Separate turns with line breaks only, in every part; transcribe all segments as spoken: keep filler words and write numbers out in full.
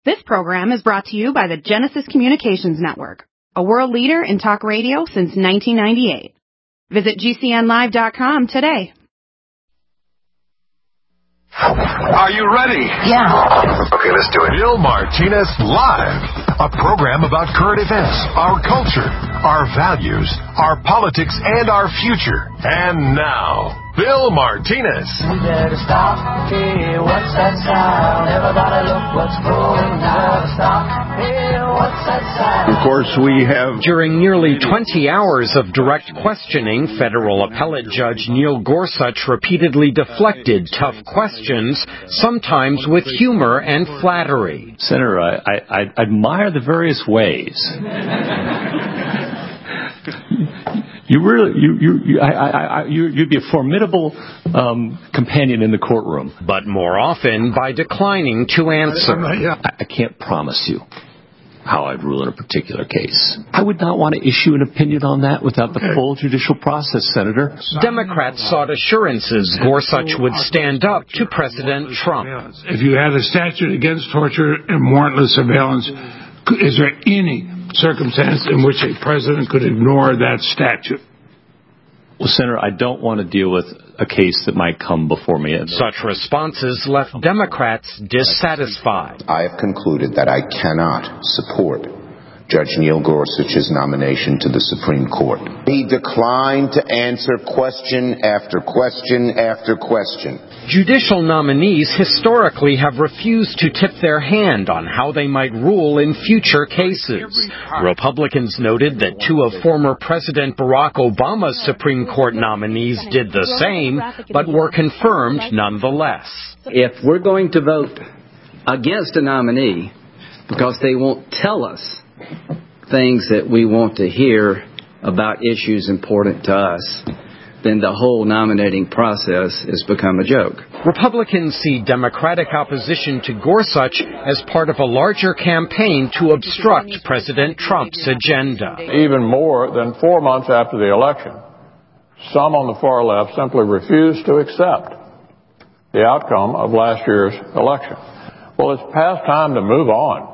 This program is brought to you by the Genesis Communications Network, a world leader in talk radio since nineteen ninety-eight. Visit G C N live dot com today.
Are you ready?
Yeah.
Okay, let's do it. Bill Martinez Live, a program about current events, our culture, our values, our politics, and our future. And now, Bill Martinez.
We better stop. Hey, what's that sound? Everybody look what's going down. Stop. Hey, what's that sound?
Of course, we have...
During nearly twenty hours of direct questioning, federal appellate judge Neil Gorsuch repeatedly deflected tough questions, sometimes with humor and flattery.
Senator, I, I, I admire the various ways. You really, you, you, you, I, I, I, you, you'd be a formidable um, companion in the courtroom.
But more often by declining to answer.
I, I can't promise you how I'd rule in a particular case. I would not want to issue an opinion on that without the okay. full judicial process, Senator.
Democrats sought assurances Gorsuch would stand up to President Trump.
If you had a statute against torture and warrantless surveillance, is there any circumstance in which a president could ignore that statute?
Well, Senator, I don't want to deal with a case that might come before me.
Such responses left Democrats dissatisfied.
I have concluded that I cannot support Judge Neil Gorsuch's nomination to the Supreme Court. He declined to answer question after question after question.
Judicial nominees historically have refused to tip their hand on how they might rule in future cases. Republicans noted that two of former President Barack Obama's Supreme Court nominees did the same, but were confirmed nonetheless.
If we're going to vote against a nominee because they won't tell us things that we want to hear about issues important to us, then the whole nominating process has become a joke.
Republicans see Democratic opposition to Gorsuch as part of a larger campaign to obstruct President Trump's agenda.
Even more than four months after the election, some on the far left simply refuse to accept the outcome of last year's election. Well, it's past time to move on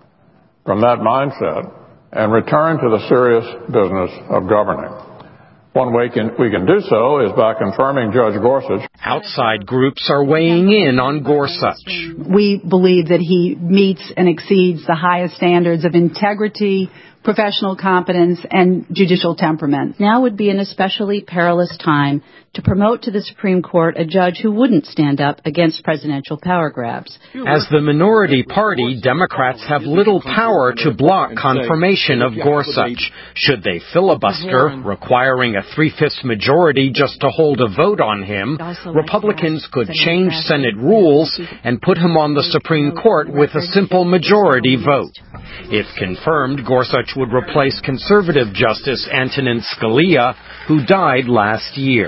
from that mindset and return to the serious business of governing. One way can, we can do so is by confirming Judge Gorsuch.
Outside groups are weighing in on Gorsuch.
We believe that he meets and exceeds the highest standards of integrity, professional competence, and judicial temperament.
Now would be an especially perilous time to promote to the Supreme Court a judge who wouldn't stand up against presidential power grabs.
As the minority party, Democrats have little power to block confirmation of Gorsuch. Should they filibuster, requiring a three-fifths majority just to hold a vote on him, Republicans could change Senate rules and put him on the Supreme Court with a simple majority vote. If confirmed, Gorsuch would replace conservative Justice Antonin Scalia, who died last year.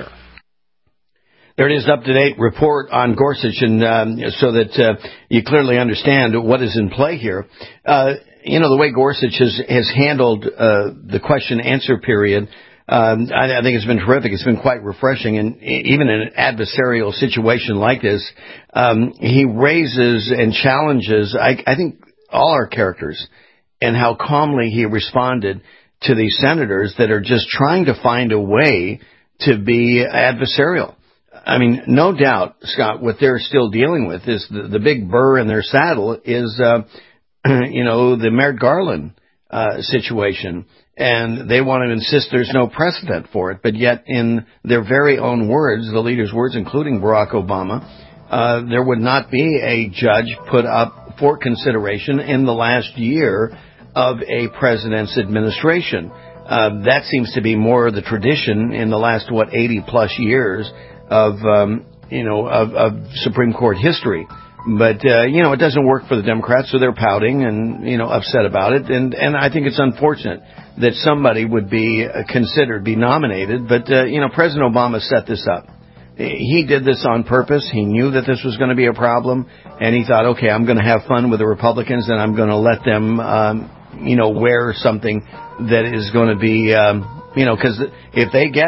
There it is, up-to-date report on Gorsuch, and um, so that uh, you clearly understand what is in play here. Uh, you know, the way Gorsuch has, has handled uh, the question-answer period, um, I, I think it's been terrific. It's been quite refreshing, and even in an adversarial situation like this, um, he raises and challenges, I, I think, all our characters, and how calmly he responded to these senators that are just trying to find a way to be adversarial. I mean, no doubt, Scott, what they're still dealing with is the, the big burr in their saddle is, uh, you know, the Merrick Garland uh, situation. And they want to insist there's no precedent for it. But yet, in their very own words, the leader's words, including Barack Obama, uh, there would not be a judge put up for consideration in the last year of a president's administration. Uh, that seems to be more the tradition in the last, what, eighty plus years of, um, you know, of, of Supreme Court history. But, uh, you know, it doesn't work for the Democrats, so they're pouting and, you know, upset about it. And, and I think it's unfortunate that somebody would be uh, considered, be nominated. But, uh, you know, President Obama set this up. He did this on purpose. He knew that this was going to be a problem. And he thought, okay, I'm going to have fun with the Republicans and I'm going to let them, um, you know, wear something that is going to be, um, you know, because if they get it,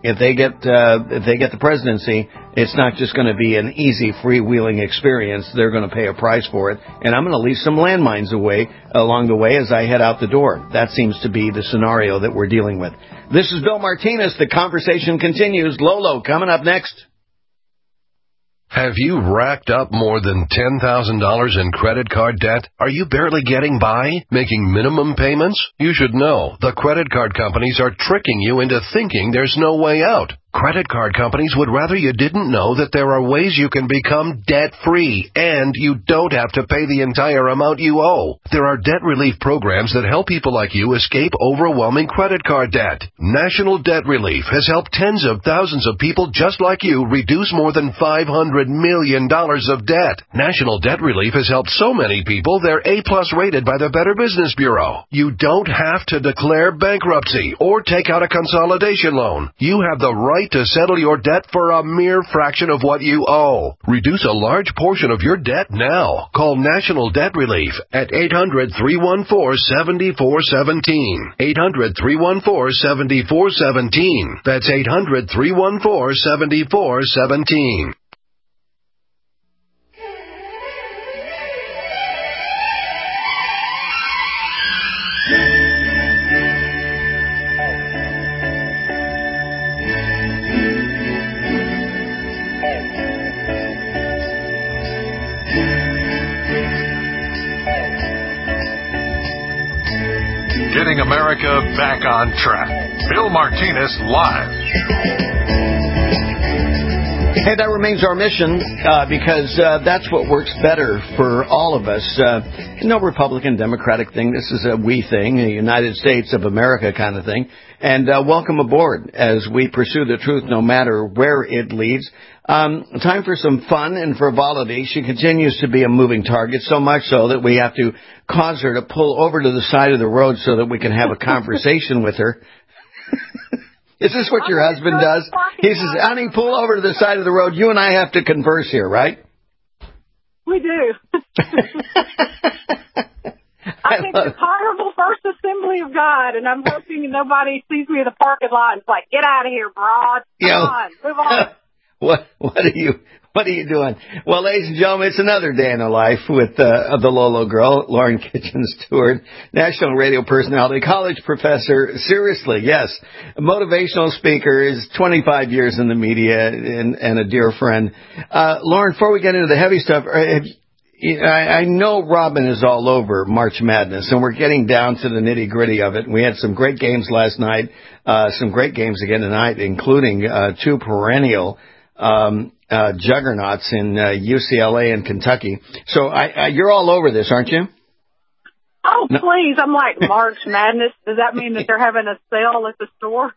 if they get uh, if they get the presidency, it's not just going to be an easy freewheeling experience. They're going to pay a price for it, and I'm going to leave some landmines away along the way as I head out the door. That seems to be the scenario that we're dealing with. This is Bill Martinez. The conversation continues. Lolo coming up next.
Have you racked up more than ten thousand dollars in credit card debt? Are you barely getting by, making minimum payments? You should know the credit card companies are tricking you into thinking there's no way out. Credit card companies would rather you didn't know that there are ways you can become debt-free, and you don't have to pay the entire amount you owe. There are debt relief programs that help people like you escape overwhelming credit card debt. National Debt Relief has helped tens of thousands of people just like you reduce more than five hundred million dollars of debt. National Debt Relief has helped so many people they're A-plus rated by the Better Business Bureau. You don't have to declare bankruptcy or take out a consolidation loan. You have the right to settle your debt for a mere fraction of what you owe. Reduce a large portion of your debt now. Call National Debt Relief at eight hundred, three one four, seven four one seven. eight hundred, three one four, seven four one seven. That's eight hundred, three one four, seven four one seven. Getting America back on track. Bill Martinez Live.
Hey, that remains our mission uh, because uh, that's what works better for all of us. Uh, no Republican, Democratic thing. This is a we thing, a United States of America kind of thing. And uh, welcome aboard as we pursue the truth no matter where it leads. Um, time for some fun and frivolity. She continues to be a moving target, so much so that we have to cause her to pull over to the side of the road so that we can have a conversation with her. Is this what your husband does? He says, honey, pull over to the side of the road. You and I have to converse here, right?
We do. I think it's Honorable First Assembly of God, and I'm hoping nobody sees me in the parking lot and is like, get out of here, broad. Come
Yo.
on, move on.
What what are you what are you doing? Well, ladies and gentlemen, it's another day in the life with uh, the Lolo girl, Lauren Kitchen Stewart, national radio personality, college professor. Seriously, yes, a motivational speaker, is twenty-five years in the media, and, and a dear friend. Uh, Lauren, before we get into the heavy stuff, have you, I, I know Robin is all over March Madness, and we're getting down to the nitty-gritty of it. We had some great games last night, uh, some great games again tonight, including uh, two perennial Um, uh, juggernauts in uh, U C L A and Kentucky. So I, I, you're all over this, aren't you?
Oh,
No.
please. I'm like, March Madness. Does that mean that they're having a sale at the store?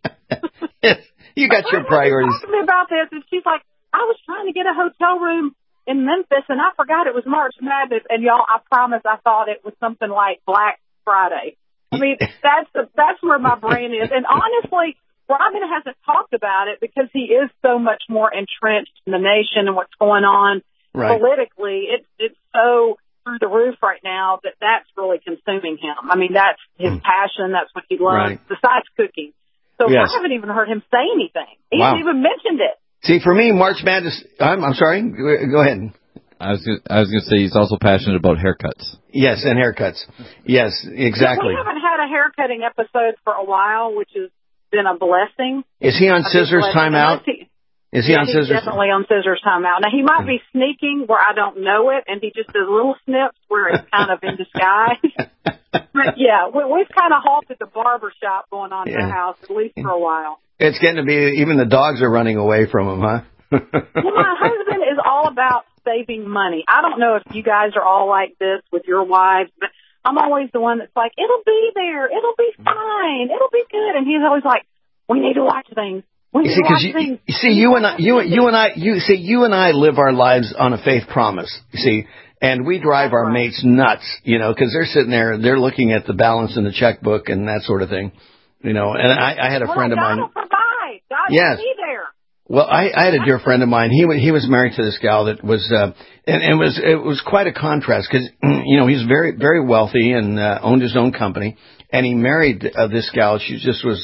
You got your priorities.
She was talking to me about this, and she's like, I was trying to get a hotel room in Memphis, and I forgot it was March Madness. And, y'all, I promise I thought it was something like Black Friday. I mean, that's the, that's where my brain is. And honestly, Robin hasn't talked about it because he is so much more entrenched in the nation and what's going on right. politically. It's it's so through the roof right now that that's really consuming him. I mean, that's his mm. passion. That's what he loves, right. besides cooking. So yes. I haven't even heard him say anything. He wow. hasn't even mentioned it.
See, for me, March Madness, I'm, I'm sorry, go ahead.
I was gonna, I was going to say he's also passionate about haircuts.
Yes, and haircuts. Yes, exactly.
Yeah, we haven't had a haircutting episode for a while, which is been a blessing.
Is he on scissors timeout? Is he
yeah,
on
he's
scissors?
Definitely on scissors timeout. Now he might be sneaking where I don't know it, and he just does little snips where it's kind of in disguise. But yeah, we, we've kind of halted the barber shop going on yeah. in the house at least for a while.
It's getting to be even the dogs are running away from him, huh?
Well, my husband is all about saving money. I don't know if you guys are all like this with your wives, but I'm always the one that's like, it'll be there. It'll be fine. It'll be good. And he's always like, we need to watch things. We need
you see,
to watch
you,
things.
You see, you and I, you, you and I, you see, you and I live our lives on a faith promise. You see, and we drive our mates nuts, you know, because they're sitting there, they're looking at the balance in the checkbook and that sort of thing, you know. And I, I had a
well,
friend of
God
mine.
will provide. God
yes.
will be there.
Well, I, I had a dear friend of mine. He he was married to this gal that was, uh, and, and it was it was quite a contrast because you know he's very very wealthy and uh, owned his own company, and he married uh, this gal. She just was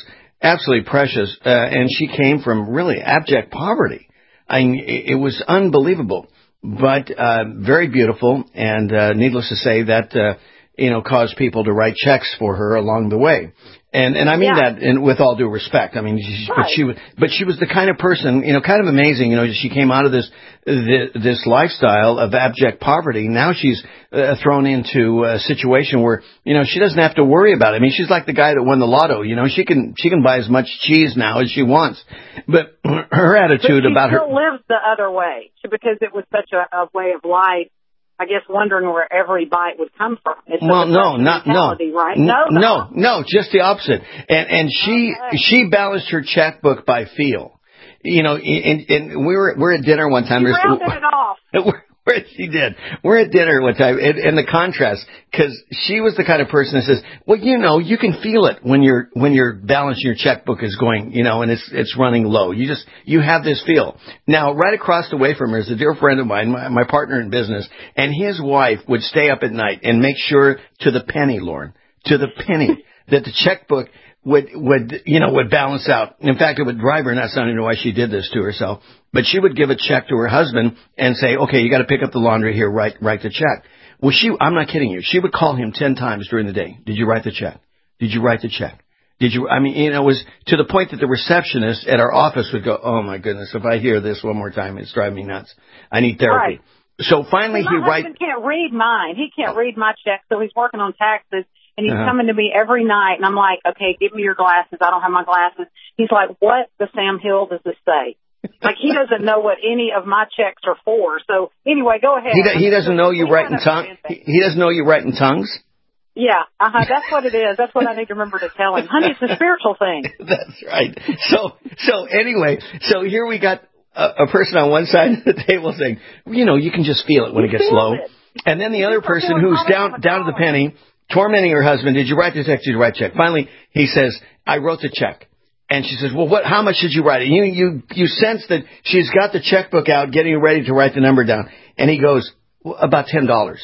absolutely precious. Uh, and she came from really abject poverty. I mean, it, it was unbelievable, but uh, very beautiful. And uh, needless to say, that uh, you know caused people to write checks for her along the way. And and I mean yeah. that in, with all due respect. I mean, she, right. but she was but she was the kind of person, you know, kind of amazing. You know, she came out of this this, this lifestyle of abject poverty. Now she's uh, thrown into a situation where you know she doesn't have to worry about it. I mean, she's like the guy that won the lotto. You know, she can she can buy as much cheese now as she wants. But her attitude
but she
about her
still lives the other way because it was such a, a way of life. I guess wondering where every bite would come from. It's
well, no, not no,
right? No,
no, no, just the opposite. And and she okay. she balanced her checkbook by feel. You know, and, and we were we're at dinner one time.
She rounded it off.
Where she did. We're at dinner one time, and, and the contrast, because she was the kind of person that says, "Well, you know, you can feel it when you're when your balance in your checkbook is going, you know, and it's it's running low. You just you have this feel." Now, right across the way from her is a dear friend of mine, my, my partner in business, and his wife would stay up at night and make sure to the penny, Lauren, to the penny, that the checkbook would would you know would balance out. In fact, it would drive her nuts. I don't even know why she did this to herself. But she would give a check to her husband and say, "Okay, you got to pick up the laundry here. Write write the check." Well, she I'm not kidding you. She would call him ten times during the day. Did you write the check? Did you write the check? Did you? I mean, you know, it was to the point that the receptionist at our office would go, "Oh my goodness, if I hear this one more time, it's driving me nuts. I need therapy."
Right.
So finally,
my
he
husband
writes.
Can't read mine. He can't read my check, so he's working on taxes. And he's
Uh-huh.
coming to me every night, and I'm like, okay, give me your glasses. I don't have my glasses. He's like, what the Sam Hill does this say? Like, he doesn't know what any of my checks are for. So, anyway, go ahead.
He, do, he doesn't know you write in tongues? He, he doesn't know you write in tongues?
Yeah, uh-huh, that's what it is. That's what I need to remember to tell him. Honey, it's a spiritual thing.
That's right. So, so anyway, so here we got a, a person on one side of the table saying, you know, you can just feel it when
you
it gets low. It. And then the you other person who's down down to the penny, tormenting her husband, did you write the check? Did you write the check? Finally, he says, I wrote the check. And she says, well, what? How much did you write it? You, you, you sense that she's got the checkbook out, getting ready to write the number down. And he goes, well, about ten dollars.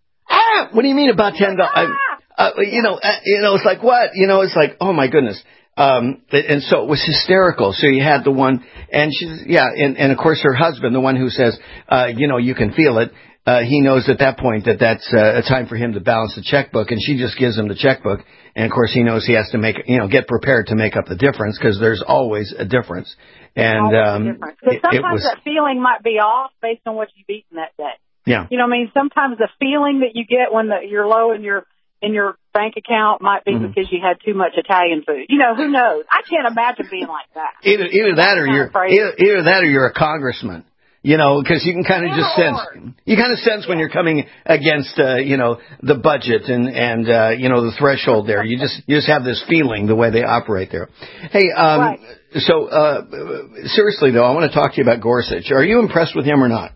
Ah, what do you mean about ten dollars? Uh, you know, uh, you know, it's like what? You know, it's like, oh my goodness. Um, and so it was hysterical. So you had the one, and she's, yeah, and, and of course her husband, the one who says, uh, you know, you can feel it. Uh, he knows at that point that that's uh, a time for him to balance the checkbook, and she just gives him the checkbook. And of course, he knows he has to make, you know, get prepared to make up the difference because there's always a difference. And um,
difference. It, sometimes
it was,
that feeling might be off based on what you've eaten that day.
Yeah.
You know what I mean? Sometimes the feeling that you get when the, you're low in your in your bank account might be mm-hmm. because you had too much Italian food. You know, who knows? I can't imagine being like that.
Either either that or you're either, either that or you're a congressman. You know, because you can kind of just sense, you kind of sense when you're coming against, uh, you know, the budget and, and, uh, you know, the threshold there. You just, you just have this feeling the way they operate there. Hey, um,
right.
so, uh, seriously though, I want to talk to you about Gorsuch. Are you impressed with him or not?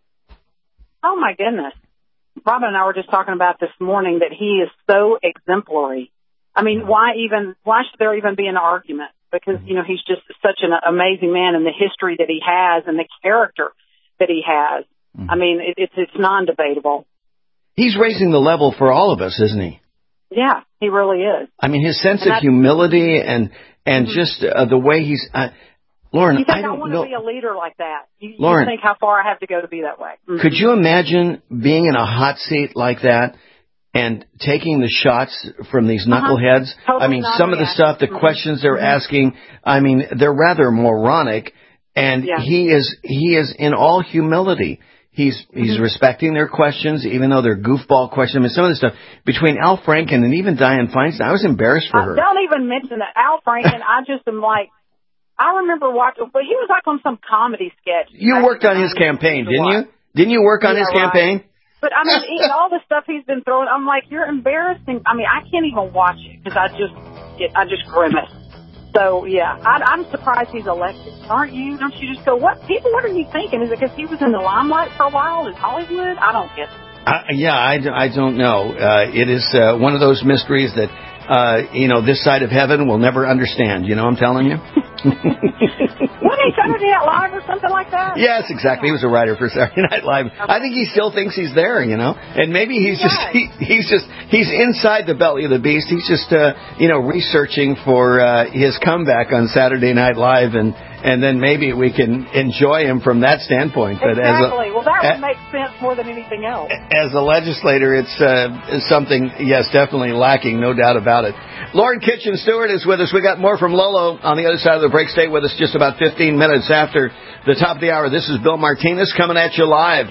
Oh my goodness. Robin and I were just talking about this morning that he is so exemplary. I mean, why even, why should there even be an argument? Because, you know, he's just such an amazing man and the history that he has and the character that he has. Mm-hmm. I mean, it, it's it's non-debatable.
He's raising the level for all of us, isn't he?
Yeah, he really is.
I mean, his sense
and
of humility and and mm-hmm. just uh, the way he's... Uh, Lauren,
you think
I don't
I want
know.
to be a leader like that. You,
Lauren,
you think how far I have to go to be that way. Mm-hmm.
Could you imagine being in a hot seat like that and taking the shots from these knuckleheads?
Uh-huh. Totally
I mean, some of the stuff, the mm-hmm. questions they're mm-hmm. asking, I mean, they're rather moronic. And yeah. he is he is in all humility. He's he's mm-hmm. respecting their questions, even though they're goofball questions. I mean, some of the stuff between Al Franken and even Dianne Feinstein, I was embarrassed for her.
Uh, don't even mention that. Al Franken, I just am like, I remember watching, but he was like on some comedy sketch.
You worked on his campaign, didn't you? Didn't you work on
yeah,
his campaign?
Right. But, I mean, eating all the stuff he's been throwing, I'm like, you're embarrassing. I mean, I can't even watch it because I just get, I just grimace. So, yeah, I, I'm surprised he's elected. Aren't you? Don't you just go, what, people, what are you thinking? Is it because he was in the limelight for a while in Hollywood? I don't get it.
Uh, yeah, I, I don't know. Uh, it is uh, one of those mysteries that, uh, you know, this side of heaven will never understand. You know what I'm telling you?
Let me Saturday Night Live or something like that?
Yes, exactly. He was a writer for Saturday Night Live. I think he still thinks he's there, you know. And maybe he's just he, he's just he's inside the belly of the beast. He's just uh, you know researching for uh, his comeback on Saturday Night Live, and and then maybe we can enjoy him from that standpoint. But
exactly.
As a,
well, that would
a,
make sense more than anything else.
As a legislator, it's uh, something, yes, definitely lacking, no doubt about it. Lauren Kitchen Stewart is with us. We got more from Lolo on the other side of the break. Stay with us just about fifteen minutes after the top of the hour. This is Bill Martinez coming at you live.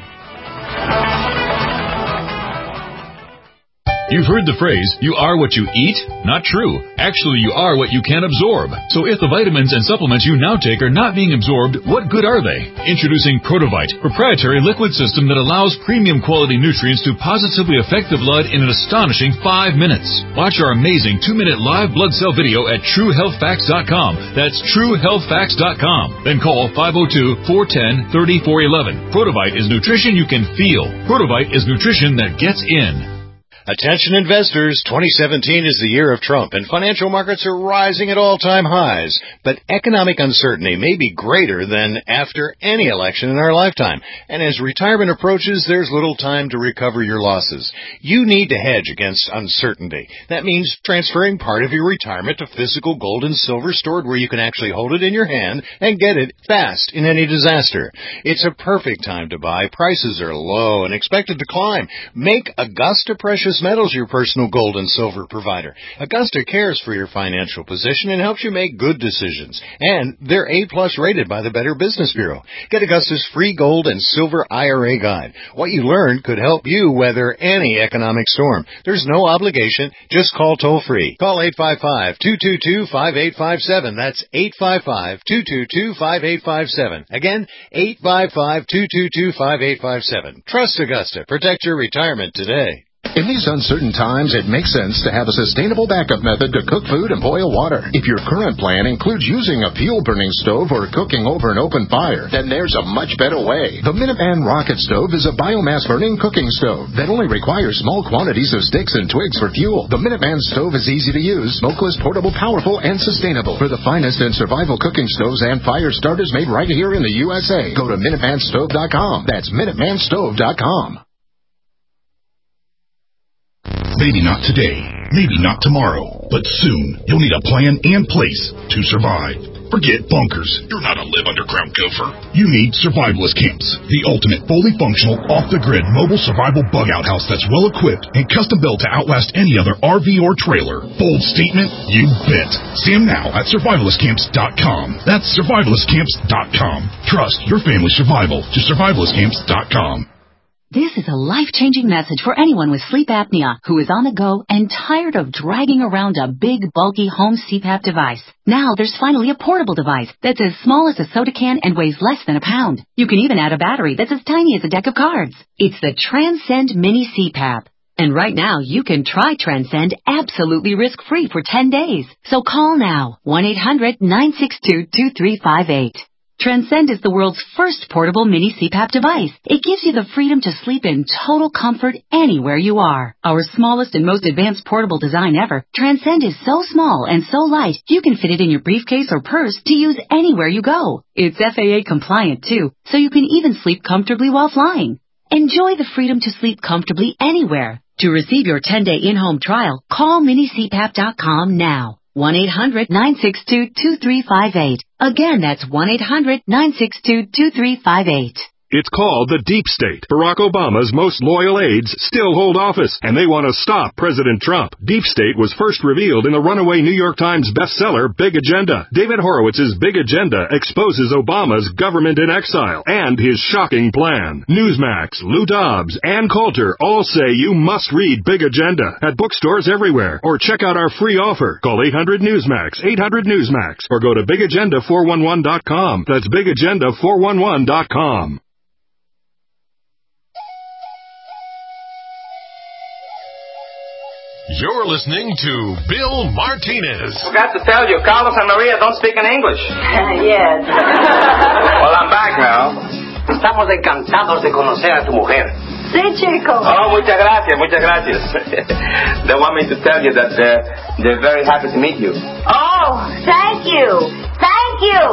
You've heard the phrase, you are what you eat? Not true. Actually, you are what you can absorb. So if the vitamins and supplements you now take are not being absorbed, what good are they? Introducing Protovite, proprietary liquid system that allows premium quality nutrients to positively affect the blood in an astonishing five minutes. Watch our amazing two-minute live blood cell video at true health facts dot com. That's true health facts dot com. Then call five oh two, four one oh, three four one one. Protovite is nutrition you can feel. Protovite is nutrition that gets in.
Attention investors, twenty seventeen is the year of Trump, and financial markets are rising at all-time highs. But economic uncertainty may be greater than after any election in our lifetime. And as retirement approaches, there's little time to recover your losses. You need to hedge against uncertainty. That means transferring part of your retirement to physical gold and silver stored where you can actually hold it in your hand and get it fast in any disaster. It's a perfect time to buy. Prices are low and expected to climb. Make Augusta Precious Metals your personal gold and silver provider. Augusta cares for your financial position and helps you make good decisions. And they're A-plus rated by the Better Business Bureau. Get Augusta's free gold and silver I R A guide. What you learn could help you weather any economic storm. There's no obligation. Just call toll-free. Call eight five five, two two two, five eight five seven. That's eight five five, two two two, five eight five seven. Again, eight five five, two two two, five eight five seven. Trust Augusta. Protect your retirement today.
In these uncertain times, it makes sense to have a sustainable backup method to cook food and boil water. If your current plan includes using a fuel-burning stove or cooking over an open fire, then there's a much better way. The Minuteman Rocket Stove is a biomass-burning cooking stove that only requires small quantities of sticks and twigs for fuel. The Minuteman Stove is easy to use, smokeless, portable, powerful, and sustainable. For the finest in survival cooking stoves and fire starters made right here in the U S A, go to Minuteman Stove dot com. That's Minuteman Stove dot com.
Maybe not today, maybe not tomorrow, but soon you'll need a plan and place to survive. Forget bunkers. You're not a live underground gopher. You need survivalist camps, the ultimate fully functional, off-the-grid mobile survival bug-out house that's well-equipped and custom-built to outlast any other R V or trailer. Bold statement? You bet. See them now at survivalist camps dot com. That's survivalist camps dot com. Trust your family's survival to survivalist camps dot com.
This is a life-changing message for anyone with sleep apnea who is on the go and tired of dragging around a big, bulky home C PAP device. Now there's finally a portable device that's as small as a soda can and weighs less than a pound. You can even add a battery that's as tiny as a deck of cards. It's the Transcend Mini C PAP. And right now, you can try Transcend absolutely risk-free for ten days. So call now, one eight hundred, nine six two, two three five eight. Transcend is the world's first portable mini C PAP device. It gives you the freedom to sleep in total comfort anywhere you are. Our smallest and most advanced portable design ever, Transcend is so small and so light, you can fit it in your briefcase or purse to use anywhere you go. It's F A A compliant too, so you can even sleep comfortably while flying. Enjoy the freedom to sleep comfortably anywhere. To receive your ten-day in-home trial, call mini C PAP dot com now. one eight hundred, nine six two, two three five eight. Again, that's one eight hundred, nine six two, two three five eight.
It's called the Deep State. Barack Obama's most loyal aides still hold office, and they want to stop President Trump. Deep State was first revealed in the runaway New York Times bestseller, Big Agenda. David Horowitz's Big Agenda exposes Obama's government in exile and his shocking plan. Newsmax, Lou Dobbs, Ann Coulter all say you must read Big Agenda at bookstores everywhere, or check out our free offer. Call eight hundred Newsmax, eight hundred Newsmax, or go to big agenda four one one dot com. That's big agenda four one one dot com.
You're listening to Bill Martinez.
Forgot to tell you, Carlos and Maria don't speak in English.
Yes.
Well, I'm back now.
Estamos encantados de conocer a tu mujer.
Sí, chico. Oh, muchas gracias, muchas gracias. They want me to tell you that they're, they're very happy to meet you.
Oh, thank you. Thank you.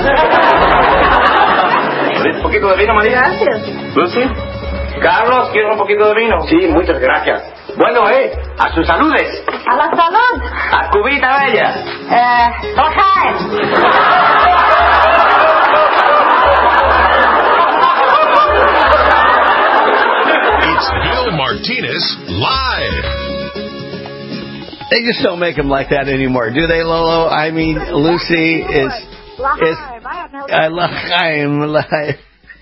¿Un poquito de vino, María?
Gracias.
Lucy. Carlos, ¿quieres un poquito de vino? Sí, muchas gracias. Bueno, eh, a sus saludes.
A la salud.
A Cubita Bella.
Eh, Lajaen.
It's Bill Martinez Live.
They just don't make them like that anymore, do they, Lolo? I mean, Lucy is... is I love I'm alive.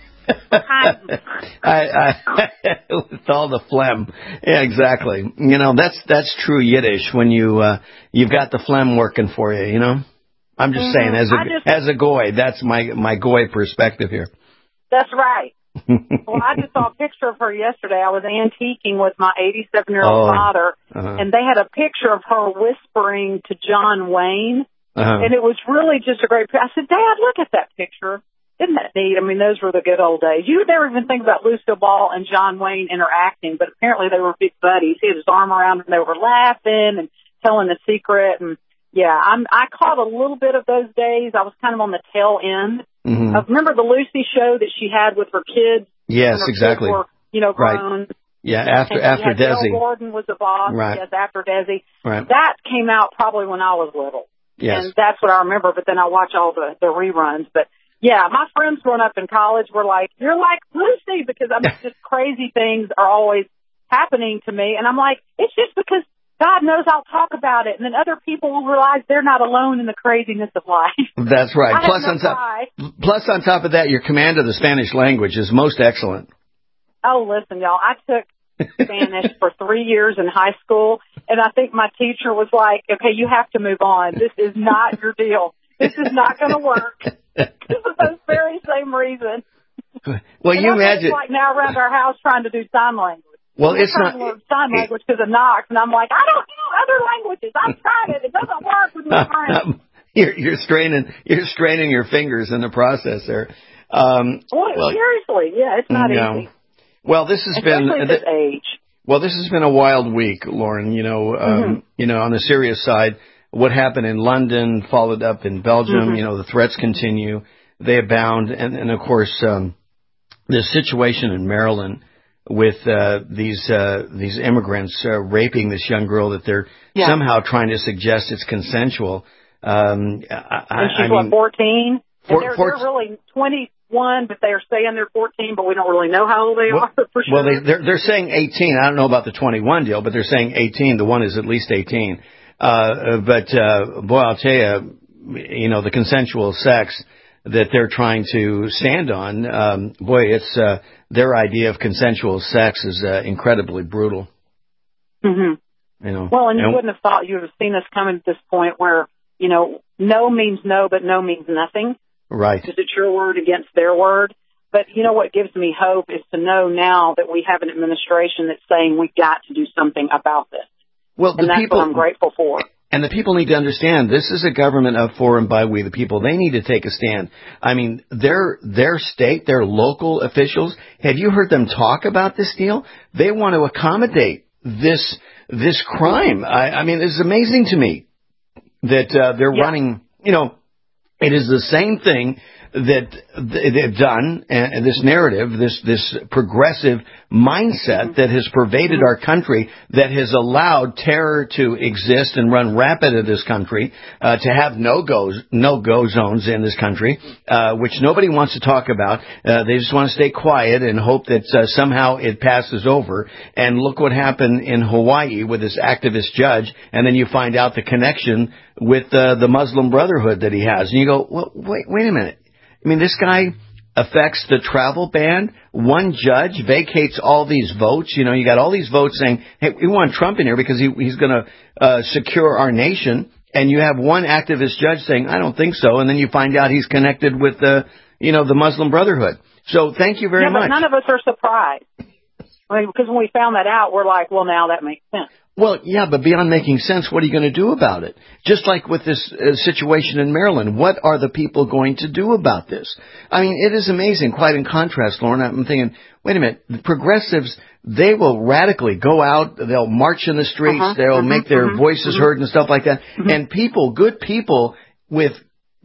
I, I, with all the phlegm. Yeah, exactly. You know, that's that's true Yiddish when you uh, you've got the phlegm working for you. You know, I'm just mm-hmm. saying as a just, as a goy, that's my my goy perspective here.
That's right. Well, I just saw a picture of her yesterday. I was antiquing with my eighty-seven-year-old oh, father, uh-huh. and they had a picture of her whispering to John Wayne, uh-huh. and it was really just a great picture. I said, Dad, look at that picture. Isn't that neat? I mean, those were the good old days. You would never even think about Lucille Ball and John Wayne interacting, but apparently they were big buddies. He had his arm around them. They were laughing and telling a secret. And, yeah, I'm, I caught a little bit of those days. I was kind of on the tail end. Mm-hmm. Uh, remember the Lucy show that she had with her kids?
Yes,
her
exactly.
Kids were, you know, grown.
Right. Yeah, after after Desi.
Bill Gordon was the boss.
Right.
Yes, after Desi.
Right.
That came out probably when I was little.
Yes.
And that's what I remember, but then I watch all the, the reruns. But, yeah, my friends growing up in college were like, you're like Lucy, because I mean, just crazy things are always happening to me. And I'm like, it's just because God knows I'll talk about it. And then other people will realize they're not alone in the craziness of life.
That's right.
I
Plus,
no
on top, plus, on top of that, your command of the Spanish language is most excellent.
Oh, listen, y'all, I took Spanish for three years in high school, and I think my teacher was like, okay, you have to move on. This is not your deal. This is not going to work. This is those very same reasons.
Well,
and
you
I'm
imagine.
like now around our house trying to do sign language.
Well,
We're
it's
trying
not.
to learn sign language because of Knox, and I'm like, I don't know other languages. I've tried it. It doesn't work with my friends.
You're, you're straining. You're straining your fingers in the process there. Um,
well, well, seriously, yeah, it's not
no.
easy.
Well, this has
Especially
been
at this age.
Well, this has been a wild week, Lauren. You know, um,
mm-hmm.
you know, on the serious side, what happened in London, followed up in Belgium.
Mm-hmm.
You know, the threats continue; they abound, and, and of course, um, the situation in Maryland with uh, these uh, these immigrants uh, raping this young girl that they're
yeah.
somehow trying to suggest it's consensual. Um, I,
and she's
I
what,
mean,
fourteen?
For,
and they're,
for,
they're really twenty-one, but they're saying they're fourteen, but we don't really know how old they
well,
are for sure.
Well, they, they're, they're saying eighteen. I don't know about the twenty-one deal, but they're saying eighteen. The one is at least eighteen. Uh, but, uh, boy, I'll tell you, you know, the consensual sex that they're trying to stand on, um, boy, it's, uh, their idea of consensual sex is, uh, incredibly brutal.
Mm-hmm.
You know.
Well, and you
and,
wouldn't have thought you would have seen us coming to this point where, you know, no means no, but no means nothing.
Right.
Because it's your word against their word. But, you know, what gives me hope is to know now that we have an administration that's saying we've got to do something about this.
Well,
and
the
that's
people,
what I'm grateful for.
And the people need to understand this is a government of, for, and by we the people. They need to take a stand. I mean, their their state, their local officials, have you heard them talk about this deal? They want to accommodate this this crime. I, I mean, it's amazing to me that uh, they're
yeah.
running, you know, it is the same thing that they've done, and this narrative, this this progressive mindset that has pervaded our country, that has allowed terror to exist and run rapid in this country, uh, to have no-go no-go zones in this country, uh, which nobody wants to talk about. Uh, they just want to stay quiet and hope that uh, somehow it passes over. And look what happened in Hawaii with this activist judge, and then you find out the connection with uh, the Muslim Brotherhood that he has. And you go, well, wait, wait a minute. I mean, this guy affects the travel ban. One judge vacates all these votes. You know, you got all these votes saying, hey, we want Trump in here because he, he's going to uh, secure our nation. And you have one activist judge saying, I don't think so. And then you find out he's connected with the, you know, the Muslim Brotherhood. So thank you very
yeah, but
much.
None of us are surprised. I mean, because when we found that out, we're like, well, now that makes sense.
Well, yeah, but beyond making sense, what are you going to do about it? Just like with this uh, situation in Maryland, what are the people going to do about this? I mean, it is amazing. Quite in contrast, Lauren, I'm thinking, wait a minute, the progressives, they will radically go out, they'll march in the streets, uh-huh, they'll uh-huh, make their uh-huh, voices uh-huh. heard and stuff like that. Uh-huh. And people, good people with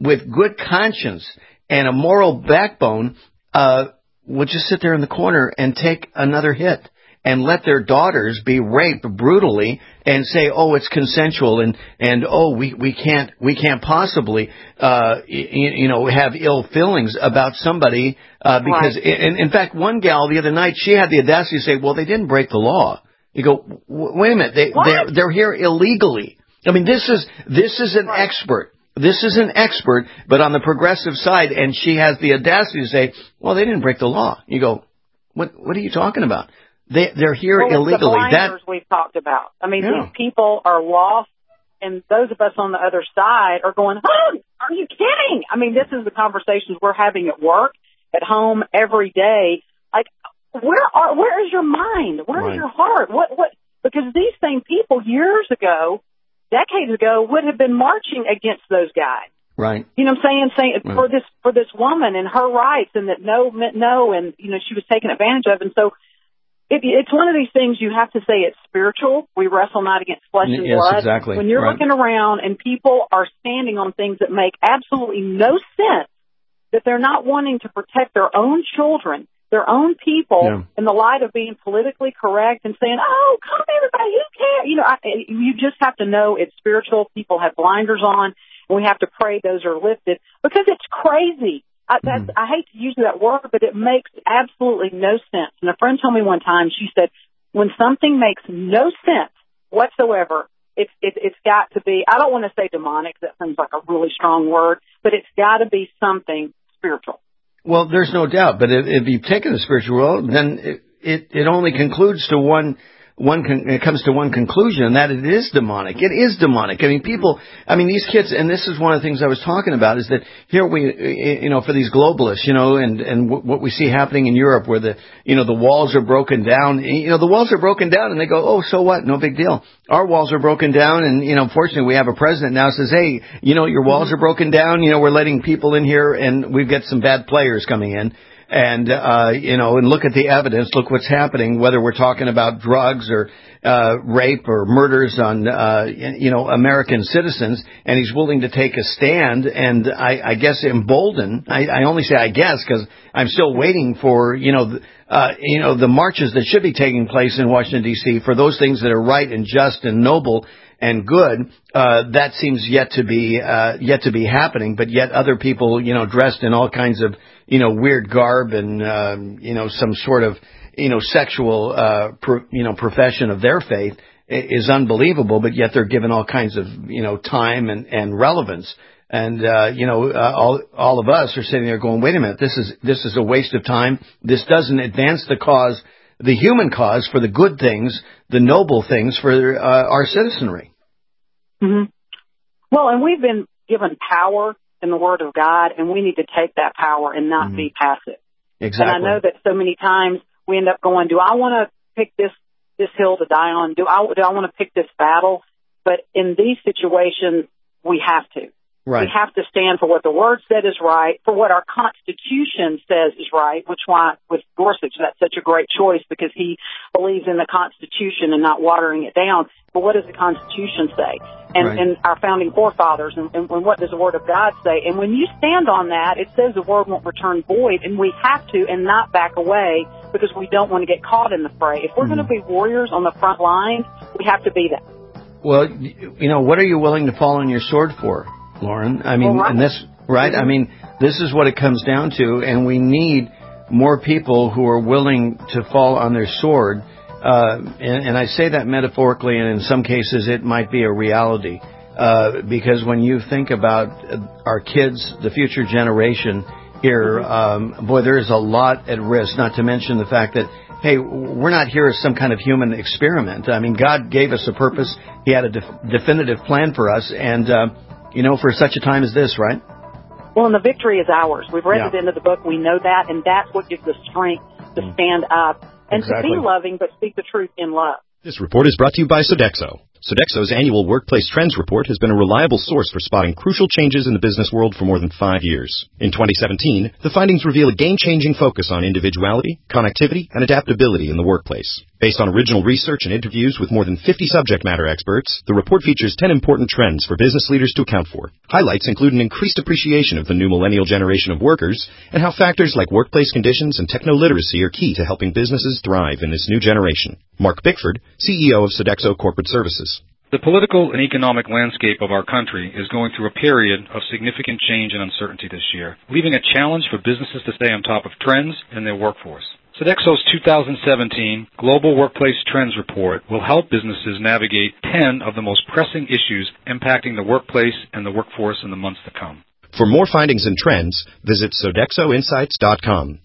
with good conscience and a moral backbone uh, would just sit there in the corner and take another hit and let their daughters be raped brutally and say, oh, it's consensual and, and oh, we, we can't we can't possibly uh, you, you know have ill feelings about somebody uh, because right. in, in fact one gal the other night, she had the audacity to say, well, they didn't break the law. You go, wait a minute, they they're, they're here illegally. I mean, this is this is an right. expert. This is an expert, but on the progressive side, and she has the audacity to say, well, they didn't break the law. You go, what what are you talking about? They, they're here
well,
illegally.
The blinders that we've talked about. I mean, yeah. these people are lost, and those of us on the other side are going, oh, are you kidding? I mean, this is the conversations we're having at work, at home, every day. Like, where are, where is your mind? Where right. is your heart? What what? Because these same people years ago, decades ago, would have been marching against those guys.
Right.
You know what I'm saying? Saying right. for this for this woman and her rights, and that no meant no, and you know she was taken advantage of, and so. It, it's one of these things you have to say it's spiritual. We wrestle not against flesh and
yes,
blood.
Exactly.
When you're
right.
looking around and people are standing on things that make absolutely no sense, that they're not wanting to protect their own children, their own people, yeah. in the light of being politically correct and saying, oh, come everybody, who cares? You know, I, you just have to know it's spiritual. People have blinders on, and we have to pray those are lifted because it's crazy. I, that's, I hate to use that word, but it makes absolutely no sense. And a friend told me one time, she said, when something makes no sense whatsoever, it's it, it's got to be, I don't want to say demonic, that seems like a really strong word, but it's got to be something spiritual.
Well, there's no doubt, but if, if you've taken the spiritual world, then it, it, it only concludes to one One con- it comes to one conclusion, and that it is demonic. It is demonic. I mean, people, I mean, these kids, and this is one of the things I was talking about, is that here we, you know, for these globalists, you know, and, and w- what we see happening in Europe where the, you know, the walls are broken down, you know, the walls are broken down and they go, oh, so what? No big deal. Our walls are broken down, and, you know, fortunately we have a president now who says, hey, you know, your walls are broken down, you know, we're letting people in here and we've got some bad players coming in. And, uh, you know, and look at the evidence, look what's happening, whether we're talking about drugs or, uh, rape or murders on, uh, you know, American citizens. And he's willing to take a stand and I, I guess embolden. I, I only say I guess because I'm still waiting for, you know, uh, you know, the marches that should be taking place in Washington, D C for those things that are right and just and noble and good. Uh, that seems yet to be, uh, yet to be happening. But yet other people, you know, dressed in all kinds of, you know, weird garb and, um, you know, some sort of, you know, sexual, uh, pro, you know, profession of their faith is unbelievable, but yet they're given all kinds of, you know, time and, and relevance. And, uh, you know, uh, all, all of us are sitting there going, wait a minute, this is, this is a waste of time. This doesn't advance the cause, the human cause for the good things, the noble things for, uh, our citizenry.
Mm-hmm. Well, and we've been given power in the Word of God, and we need to take that power and not mm-hmm. be passive.
Exactly.
And I know that so many times we end up going, do I want to pick this, this hill to die on? Do I, do I want to pick this battle? But in these situations, we have to.
Right.
We have to stand for what the Word said is right, for what our Constitution says is right, which why with Gorsuch, that's such a great choice because he believes in the Constitution and not watering it down. But what does the Constitution say? And, right. and our founding forefathers, and, and what does the Word of God say? And when you stand on that, it says the Word won't return void, and we have to and not back away because we don't want to get caught in the fray. If we're mm-hmm. going to be warriors on the front lines, we have to be that.
Well, you know, what are you willing to fall on your sword for, Lauren? I mean,
well, right.
and this, right? I mean, this is what it comes down to, and we need more people who are willing to fall on their sword. Uh, and, and I say that metaphorically, and in some cases it might be a reality. Uh, because when you think about our kids, the future generation here, um, boy, there is a lot at risk, not to mention the fact that, hey, we're not here as some kind of human experiment. I mean, God gave us a purpose. He had a def- definitive plan for us, and, uh, you know, for such a time as this, right?
Well, and the victory is ours. We've read
yeah.
it into the book. We know that, and that's what gives us strength to stand up and
exactly.
to be loving, but speak the truth in love.
This report is brought to you by Sodexo.
Sodexo's annual Workplace Trends Report has been a reliable source for spotting crucial changes in the business world for more than five years. In twenty seventeen, the findings reveal a game-changing focus on individuality, connectivity, and adaptability in the workplace. Based on original research and interviews with more than fifty subject matter experts, the report features ten important trends for business leaders to account for. Highlights include an increased appreciation of the new millennial generation of workers and how factors like workplace conditions and techno-literacy are key to helping businesses thrive in this new generation. Mark Bickford, C E O of Sodexo Corporate Services.
The political and economic landscape of our country is going through a period of significant change and uncertainty this year, leaving a challenge for businesses to stay on top of trends in their workforce. Sodexo's two thousand seventeen Global Workplace Trends Report will help businesses navigate ten of the most pressing issues impacting the workplace and the workforce in the months to come.
For more findings and trends, visit Sodexo Insights dot com.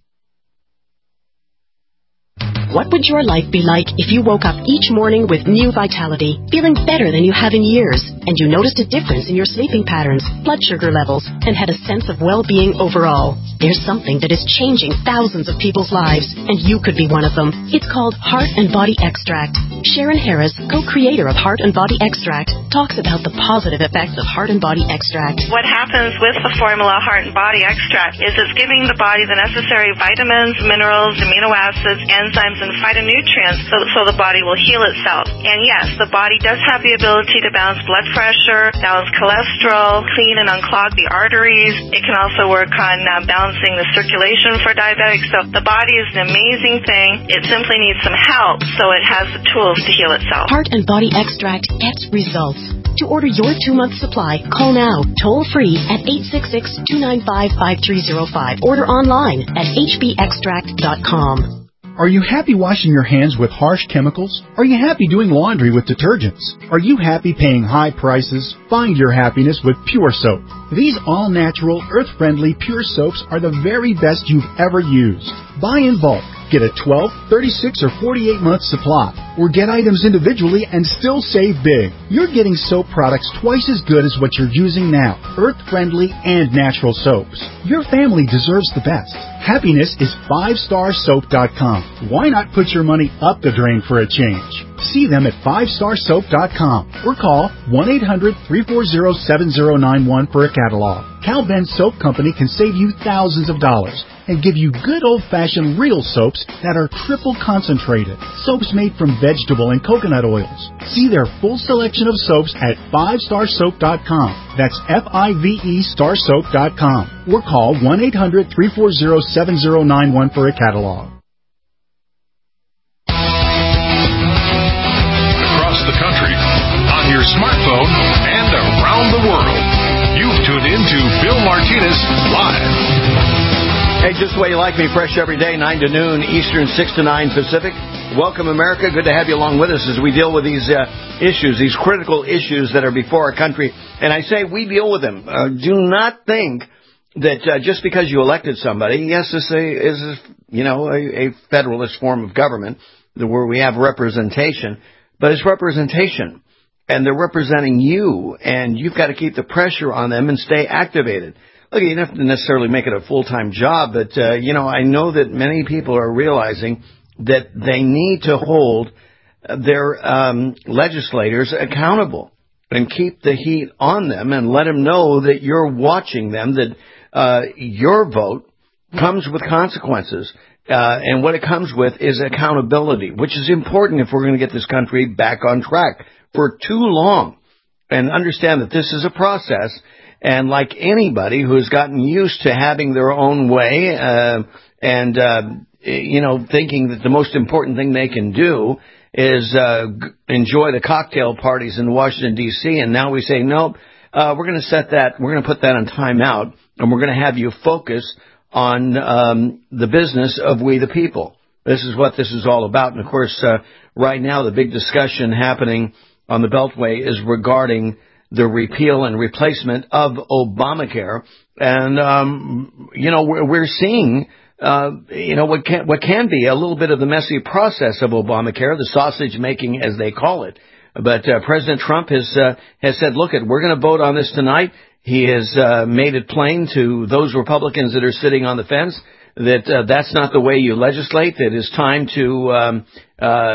What would your life be like if you woke up each morning with new vitality, feeling better than you have in years, and you noticed a difference in your sleeping patterns, blood sugar levels, and had a sense of well-being overall? There's something that is changing thousands of people's lives, and you could be one of them. It's called Heart and Body Extract. Sharon Harris, co-creator of Heart and Body Extract, talks about the positive effects of Heart and Body Extract.
What happens with the formula Heart and Body Extract is it's giving the body the necessary vitamins, minerals, amino acids, enzymes, and phytonutrients so, so the body will heal itself. And yes, the body does have the ability to balance blood pressure, balance cholesterol, clean and unclog the arteries. It can also work on uh, balancing the circulation for diabetics. So the body is an amazing thing. It simply needs some help so it has the tools to heal itself.
Heart and Body Extract gets results. To order your two-month supply, call now, toll-free at eight six six, two nine five, five three zero five. Order online at h b extract dot com.
Are you happy washing your hands with harsh chemicals? Are you happy doing laundry with detergents? Are you happy paying high prices? Find your happiness with Pure Soap. These all-natural, earth-friendly Pure Soaps are the very best you've ever used. Buy in bulk. Get a twelve, thirty-six, or forty-eight month supply. Or get items individually and still save big. You're getting soap products twice as good as what you're using now. Earth-friendly and natural soaps. Your family deserves the best. Happiness is five star soap dot com. Why not put your money up the drain for a change? See them at five star soap dot com or call one eight hundred, three four zero, seven zero nine one for a catalog. Cal Ben Soap Company can save you thousands of dollars and give you good old-fashioned real soaps that are triple concentrated. Soaps made from vegetable and coconut oils. See their full selection of soaps at five star soap dot com. That's F I V E star soap dot com. Or call one eight hundred, three four zero, seven zero nine one for a catalog.
Across the country, on your smartphone, and around the world, you've tuned in to Bill Martinez Live.
Hey, just the way you like me, fresh every day, nine to noon Eastern, six to nine Pacific. Welcome, America. Good to have you along with us as we deal with these uh, issues, these critical issues that are before our country. And I say we deal with them. Uh, do not think that uh, just because you elected somebody, yes, this is, a, is a, you know, a, a federalist form of government where we have representation, but it's representation. And they're representing you, and you've got to keep the pressure on them and stay activated. Look, you don't have to necessarily make it a full-time job, but, uh, you know, I know that many people are realizing that they need to hold their um, legislators accountable and keep the heat on them and let them know that you're watching them, that uh, your vote comes with consequences. Uh, and what it comes with is accountability, which is important if we're going to get this country back on track. For too long, and understand that this is a process. And like anybody who's gotten used to having their own way uh, and, uh, you know, thinking that the most important thing they can do is uh, g- enjoy the cocktail parties in Washington, D C, and now we say, nope, uh, we're going to set that, we're going to put that on timeout, and we're going to have you focus on um, the business of we the people. This is what this is all about. And, of course, uh, right now the big discussion happening on the Beltway is regarding the repeal and replacement of Obamacare. And, um, you know, we're, we're seeing, uh, you know, what can, what can be a little bit of the messy process of Obamacare, the sausage making, as they call it. But uh, President Trump has uh, has said, look, we're going to vote on this tonight. He has uh, made it plain to those Republicans that are sitting on the fence that uh, that's not the way you legislate, that it's time to um, uh,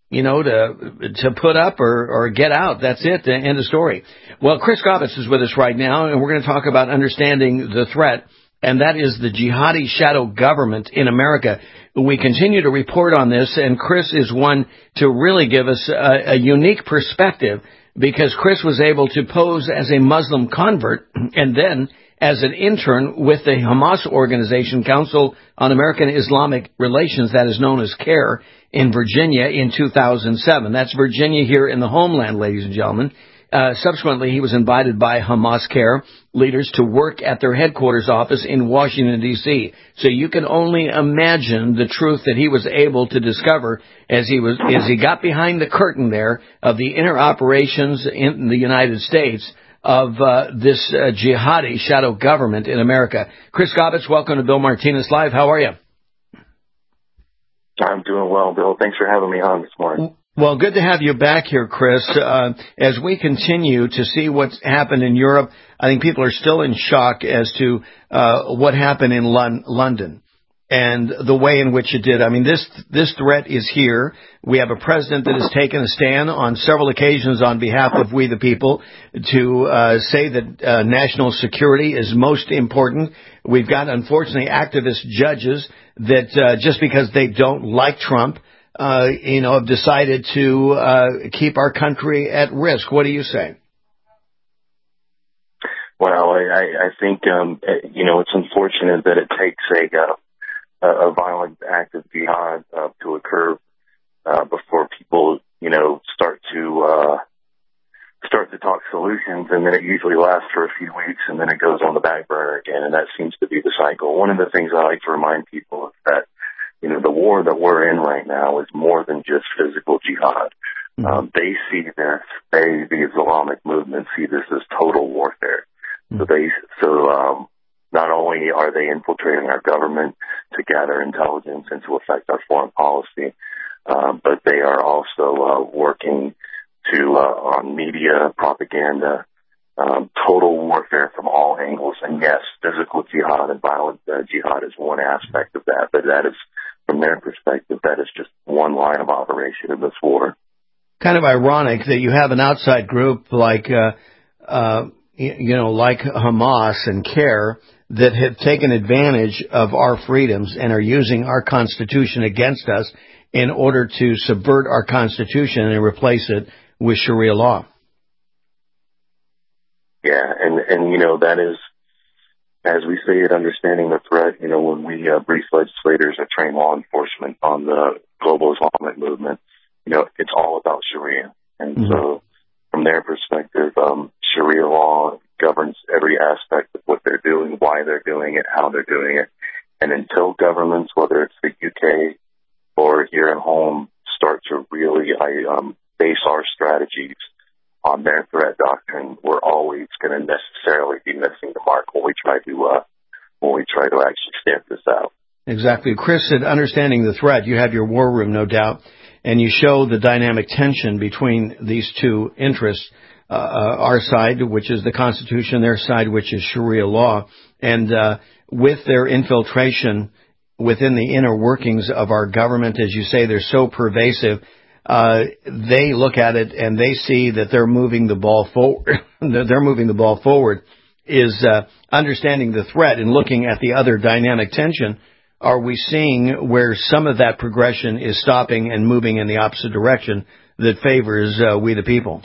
you know, to to put up or, or get out. That's it. End of story. Well, Chris Gobbets is with us right now, and we're going to talk about understanding the threat, and that is the jihadi shadow government in America. We continue to report on this, and Chris is one to really give us a, a unique perspective, because Chris was able to pose as a Muslim convert and then as an intern with the Hamas organization, Council on American Islamic Relations, that is known as CARE, in Virginia in two thousand seven. That's Virginia here in the homeland, ladies and gentlemen. Uh, subsequently, he was invited by Hamas CARE leaders to work at their headquarters office in Washington, D C. So you can only imagine the truth that he was able to discover as he was as he got behind the curtain there of the inner operations in the United States of uh, this uh, jihadi shadow government in America. Chris Gobbets, welcome to Bill Martinez Live. How are you?
I'm doing well, Bill. Thanks for having me on this morning.
Well, good to have you back here, Chris. Uh, as we continue to see what's happened in Europe, I think people are still in shock as to uh, what happened in Lon- London and the way in which it did. I mean, this this threat is here. We have a president that has taken a stand on several occasions on behalf of we the people to uh, say that uh, national security is most important. We've got, unfortunately, activist judges that uh, just because they don't like Trump, uh, you know, have decided to uh, keep our country at risk. What do you say?
Well, I, I think, um, you know, it's unfortunate that it takes a, uh, a violent act of jihad uh, to occur uh, before people, you know, start to uh, start to talk solutions, and then it usually lasts for a few weeks, and then it goes on the back burner again, and that seems to be the cycle. One of the things I like to remind people is that, you know, the war that we're in right now is more than just physical jihad. Mm-hmm. Um, they see this, they, the Islamic movement, see this as total warfare. Mm-hmm. So they, so um, not only are they infiltrating our government to gather intelligence and to affect our foreign policy, uh, but they are also uh, working to uh, on media, propaganda, um, total warfare from all angles. And yes, physical jihad and violent uh, jihad is one aspect of that, but that is, from their perspective, that is just one line of operation in this war.
Kind of ironic that you have an outside group like, uh, uh, you know, like Hamas and CARE that have taken advantage of our freedoms and are using our Constitution against us in order to subvert our Constitution and replace it with Sharia law.
Yeah, and, and you know, that is, as we say it, understanding the threat, you know, when we uh, brief legislators or train law enforcement on the global Islamic movement, you know, it's all about Sharia. And mm-hmm. so from their perspective, um, Sharia law governs every aspect of what they're doing, why they're doing it, how they're doing it. And until governments, whether it's the U K or here at home, start to really um, base our strategies on their threat doctrine, we're always going to necessarily be missing the mark when we try to uh, when we try to actually stamp this out.
Exactly. Chris said, understanding the threat, you have your war room, no doubt, and you show the dynamic tension between these two interests, uh, our side, which is the Constitution, their side, which is Sharia law, and uh, with their infiltration within the inner workings of our government, as you say, they're so pervasive. Uh, they look at it and they see that they're moving the ball forward. they're moving the ball forward is uh, understanding the threat and looking at the other dynamic tension. Are we seeing where some of that progression is stopping and moving in the opposite direction that favors uh, we the people?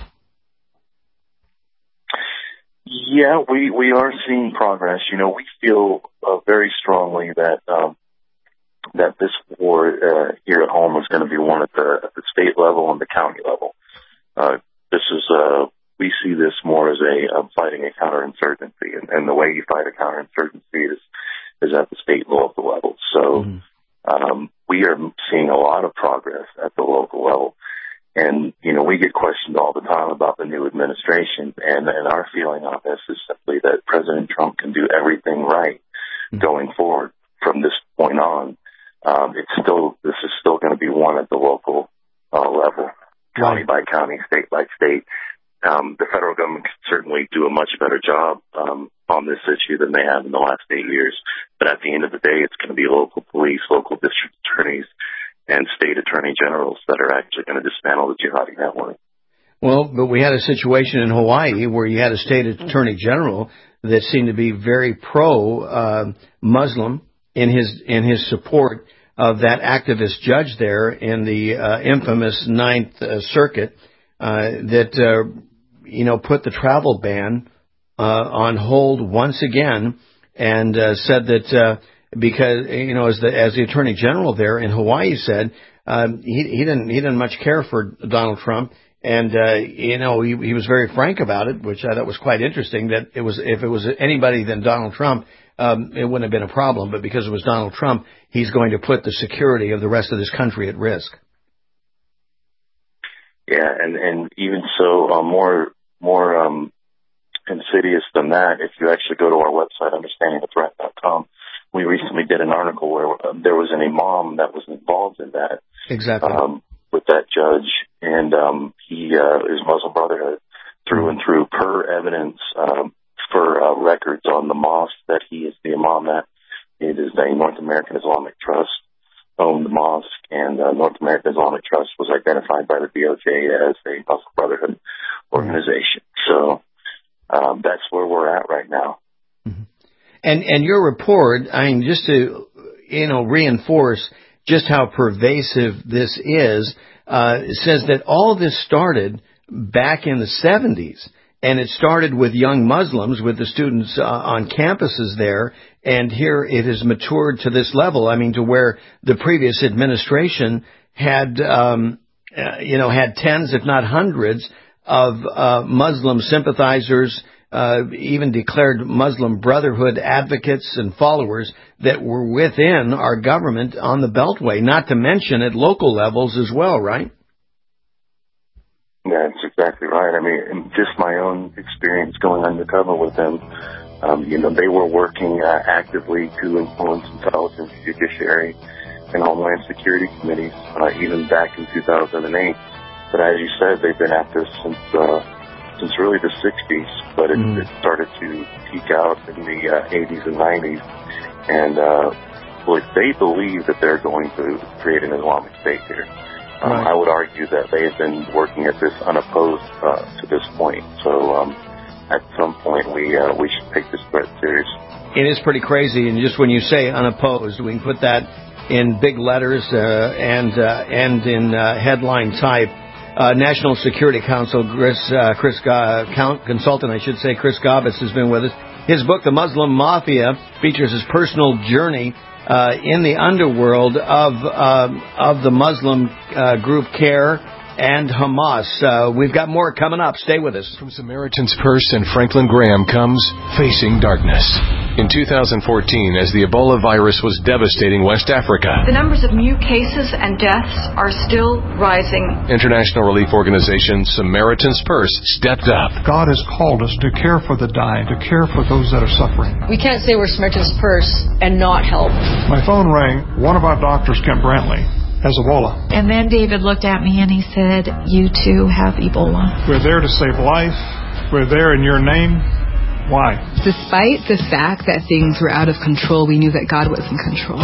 Yeah, we, we are seeing progress. You know, we feel uh, very strongly that um, that this war uh, here at home is going to be won at the, at the state level and the county level. Uh, this is, uh, we see this more as a uh, fighting a counterinsurgency, and, and the way you fight a counterinsurgency is, is at the state and local level. So, mm-hmm. um, we are seeing a lot of progress at the local level. And, you know, we get questioned all the time about the new administration, and, and our feeling on this is simply that President Trump can do everything right mm-hmm. going forward from this point on. Um, it's still, this is still going to be won at the local uh, level, county by county, state by state. Um, the federal government can certainly do a much better job um, on this issue than they have in the last eight years. But at the end of the day, it's going to be local police, local district attorneys, and state attorney generals that are actually going to dismantle the jihadi network.
Well, but we had a situation in Hawaii where you had a state attorney general that seemed to be very pro-Muslim uh, in his in his support of that activist judge there in the uh, infamous Ninth uh, Circuit uh, that uh, you know put the travel ban uh, on hold once again, and uh, said that uh, because you know as the as the attorney general there in Hawaii said uh, he he didn't he didn't much care for Donald Trump. And, uh, you know, he, he was very frank about it, which I thought was quite interesting, that it was, if it was anybody than Donald Trump, um, it wouldn't have been a problem. But because it was Donald Trump, he's going to put the security of the rest of this country at risk.
Yeah, and, and even so, uh, more, more, um, insidious than that, if you actually go to our website, understanding the threat dot com, we recently did an article where uh, there was an imam that was involved in that.
Exactly.
Um, with that judge, and um, he uh, is Muslim Brotherhood through and through, per evidence um, for uh, records on the mosque that he is the imam at. It is a North American Islamic Trust owned mosque, and uh, North American Islamic Trust was identified by the D O J as a Muslim Brotherhood organization. So um, that's where we're at right now.
Mm-hmm. And and your report, I mean, just to you know reinforce just how pervasive this is, uh, it says that all this started back in the seventies, and it started with young Muslims, with the students uh, on campuses there, and here it has matured to this level. I mean, to where the previous administration had, um, uh, you know, had tens, if not hundreds, of uh, Muslim sympathizers, Uh, even declared Muslim Brotherhood advocates and followers that were within our government on the Beltway, not to mention at local levels as well, right?
Yeah, that's exactly right. I mean, just my own experience going undercover with them, um, you know, they were working uh, actively to influence intelligence, judiciary, and homeland security committees, uh, even back in two thousand eight. But as you said, they've been at this since... Uh, since really the sixties, but it, mm. it started to peak out in the uh, eighties and nineties. And uh, look, they believe that they're going to create an Islamic State here. Um, right. I would argue that they have been working at this unopposed uh, to this point. So um, at some point, we uh, we should take this threat serious.
It is pretty crazy, and just when you say unopposed, we can put that in big letters uh, and uh, and in uh, headline type. Uh, National Security Council, Chris, uh, Chris uh, Count, consultant, I should say, Chris Gobbets has been with us. His book, The Muslim Mafia, features his personal journey uh, in the underworld of uh, of the Muslim uh, group CAIR and Hamas. Uh, we've got more coming up. Stay with us.
From Samaritan's Purse and Franklin Graham comes Facing Darkness. In two thousand fourteen, as the Ebola virus was devastating West Africa,
the numbers of new cases and deaths are still rising.
International relief organization Samaritan's Purse stepped up.
God has called us to care for the dying, to care for those that are suffering.
We can't say we're Samaritan's Purse and not help.
My phone rang. One of our doctors, Kent Brantley, has Ebola.
And then David looked at me and he said, "You too have Ebola."
We're there to save life. We're there in your name. Why?
Despite the fact that things were out of control, we knew that God was in control.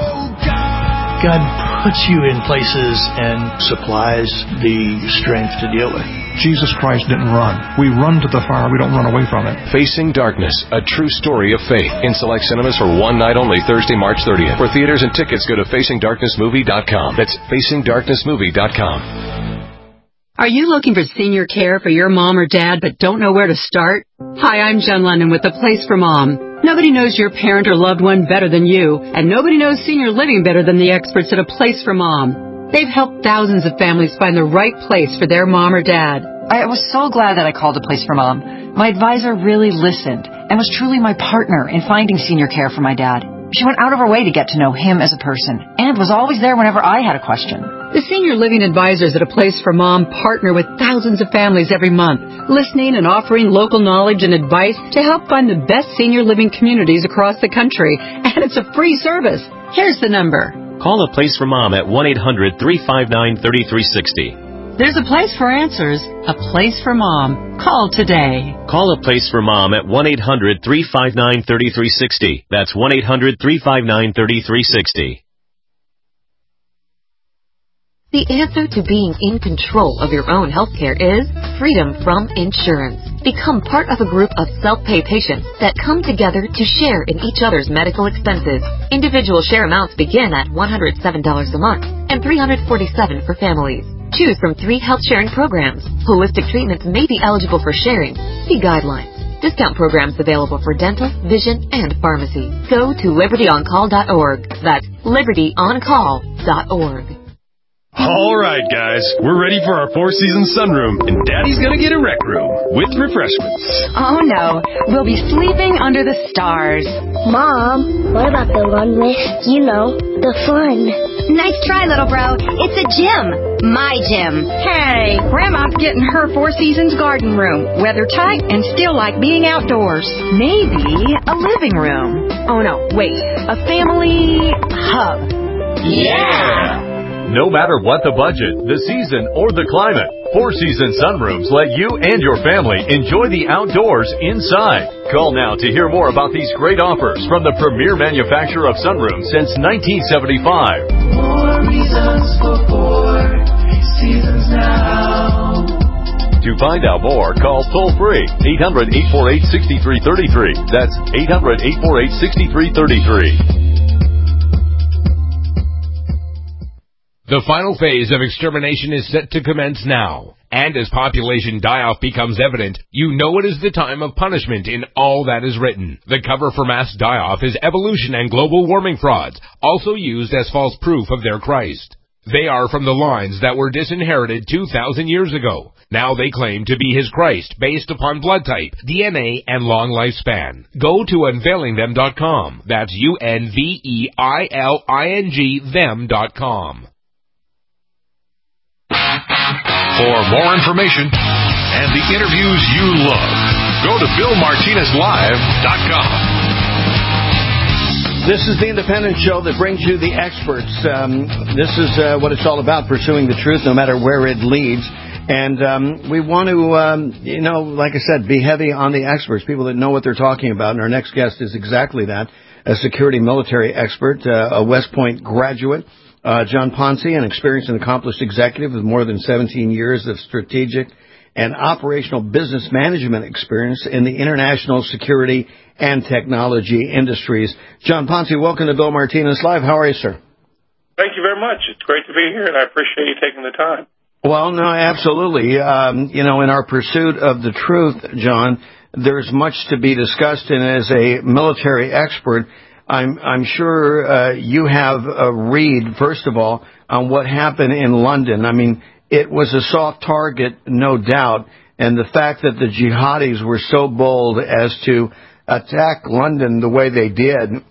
God puts you in places and supplies the strength to deal with.
Jesus Christ didn't run. We run to the fire. We don't run away from it.
Facing Darkness, a true story of faith. In select cinemas for one night only, Thursday, March thirtieth. For theaters and tickets, go to facing darkness movie dot com. That's facing darkness movie dot com.
Are you looking for senior care for your mom or dad but don't know where to start? Hi, I'm Jen London with The Place for Mom. Nobody knows your parent or loved one better than you, and nobody knows senior living better than the experts at A Place for Mom. They've helped thousands of families find the right place for their mom or dad.
I was so glad that I called A Place for Mom. My advisor really listened and was truly my partner in finding senior care for my dad. She went out of her way to get to know him as a person and was always there whenever I had a question.
The senior living advisors at A Place for Mom partner with thousands of families every month, listening and offering local knowledge and advice to help find the best senior living communities across the country. And it's a free service. Here's the number.
Call A Place for Mom at one eight hundred three five nine three three six zero.
There's a place for answers, a place for mom. Call today.
Call A Place for Mom at one eight hundred three five nine three three six zero. That's one eight hundred three five nine three three six zero.
The answer to being in control of your own healthcare is freedom from insurance. Become part of a group of self-pay patients that come together to share in each other's medical expenses. Individual share amounts begin at one hundred seven dollars a month and three hundred forty-seven dollars for families. Choose from three health sharing programs. Holistic treatments may be eligible for sharing. See guidelines. Discount programs available for dental, vision, and pharmacy. Go to liberty on call dot org. That's liberty on call dot org.
All right, guys, we're ready for our Four Seasons sunroom, and Daddy's gonna get a rec room with refreshments.
Oh, no. We'll be sleeping under the stars.
Mom, what about the one with, you know, the fun?
Nice try, little bro. It's a gym. My gym. Hey, Grandma's getting her Four Seasons garden room. Weather tight and still like being outdoors. Maybe a living room. Oh, no, wait. A family hub.
Yeah! No matter what the budget, the season, or the climate, Four Seasons Sunrooms let you and your family enjoy the outdoors inside. Call now to hear more about these great offers from the premier manufacturer of sunrooms since nineteen seventy-five.
More reasons for Four Seasons now.
To find out more, call toll-free eight hundred, eight four eight, six three three three. That's eight hundred, eight four eight, six three three three.
The final phase of extermination is set to commence now. And as population die-off becomes evident, you know it is the time of punishment in all that is written. The cover for mass die-off is evolution and global warming frauds, also used as false proof of their Christ. They are from the lines that were disinherited two thousand years ago. Now they claim to be his Christ based upon blood type, D N A, and long lifespan. Go to unveiling them dot com. That's U N V E I L I N G them dot com.
For more information and the interviews you love, go to bill martinez live dot com.
This is the independent show that brings you the experts. Um, this is uh, what it's all about, pursuing the truth no matter where it leads. And um, we want to, um, you know, like I said, be heavy on the experts, people that know what they're talking about. And our next guest is exactly that, a security military expert, uh, a West Point graduate. Uh, John Ponce, an experienced and accomplished executive with more than seventeen years of strategic and operational business management experience in the international security and technology industries. John Ponce, welcome to Bill Martinez Live. How are you, sir?
Thank you very much. It's great to be here, and I appreciate you taking the time.
Well, no, absolutely. Um, you know, in our pursuit of the truth, John, there's much to be discussed, and as a military expert, I'm, I'm sure uh, you have a read, first of all, on what happened in London. I mean, it was a soft target, no doubt, and the fact that the jihadis were so bold as to attack London the way they did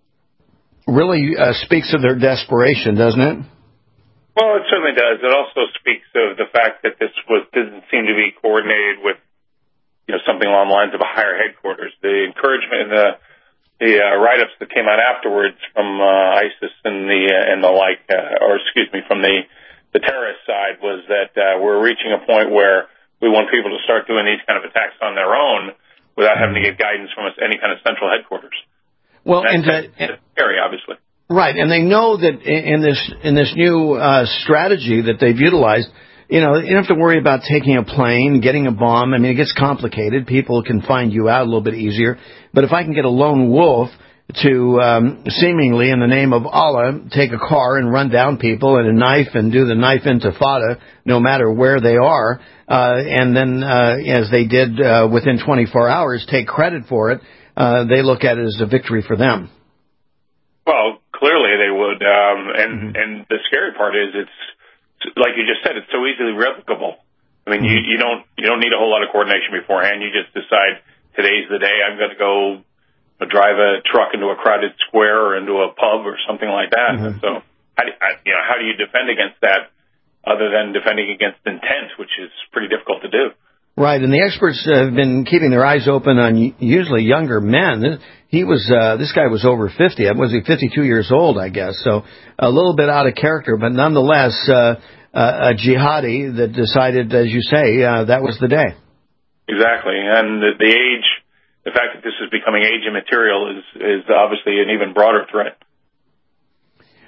really uh, speaks of their desperation, doesn't it?
Well, it certainly does. It also speaks of the fact that this was didn't seem to be coordinated with, you know, something along the lines of a higher headquarters. The encouragement and the The uh, write-ups that came out afterwards from uh, ISIS and the uh, and the like, uh, or excuse me, from the the terrorist side, was that uh, we're reaching a point where we want people to start doing these kind of attacks on their own without having to get guidance from us, any kind of central headquarters.
Well,
and that's,
and
that's scary, obviously.
Right, and they know that in this in this new uh, strategy that they've utilized, you know, you don't have to worry about taking a plane, getting a bomb. I mean, it gets complicated. People can find you out a little bit easier. But if I can get a lone wolf to um, seemingly, in the name of Allah, take a car and run down people and a knife and do the knife intifada, no matter where they are, uh, and then, uh, as they did uh, within twenty-four hours, take credit for it, uh, they look at it as a victory for them.
Well, clearly they would. Um, and,
mm-hmm.
and the scary part is it's, like you just said, it's so easily replicable. I mean, you, you don't you don't need a whole lot of coordination beforehand. You just decide today's the day I'm going to go drive a truck into a crowded square or into a pub or something like that. Mm-hmm. So, how do, you know, how do you defend against that other than defending against intent, which is pretty difficult to do?
Right, and the experts have been keeping their eyes open on usually younger men. He was uh, this guy was over fifty. Was he fifty-two years old, I guess? So a little bit out of character, but nonetheless, uh, uh, a jihadi that decided, as you say, uh, that was the day.
Exactly, and the, the age, the fact that this is becoming age immaterial is is obviously an even broader threat.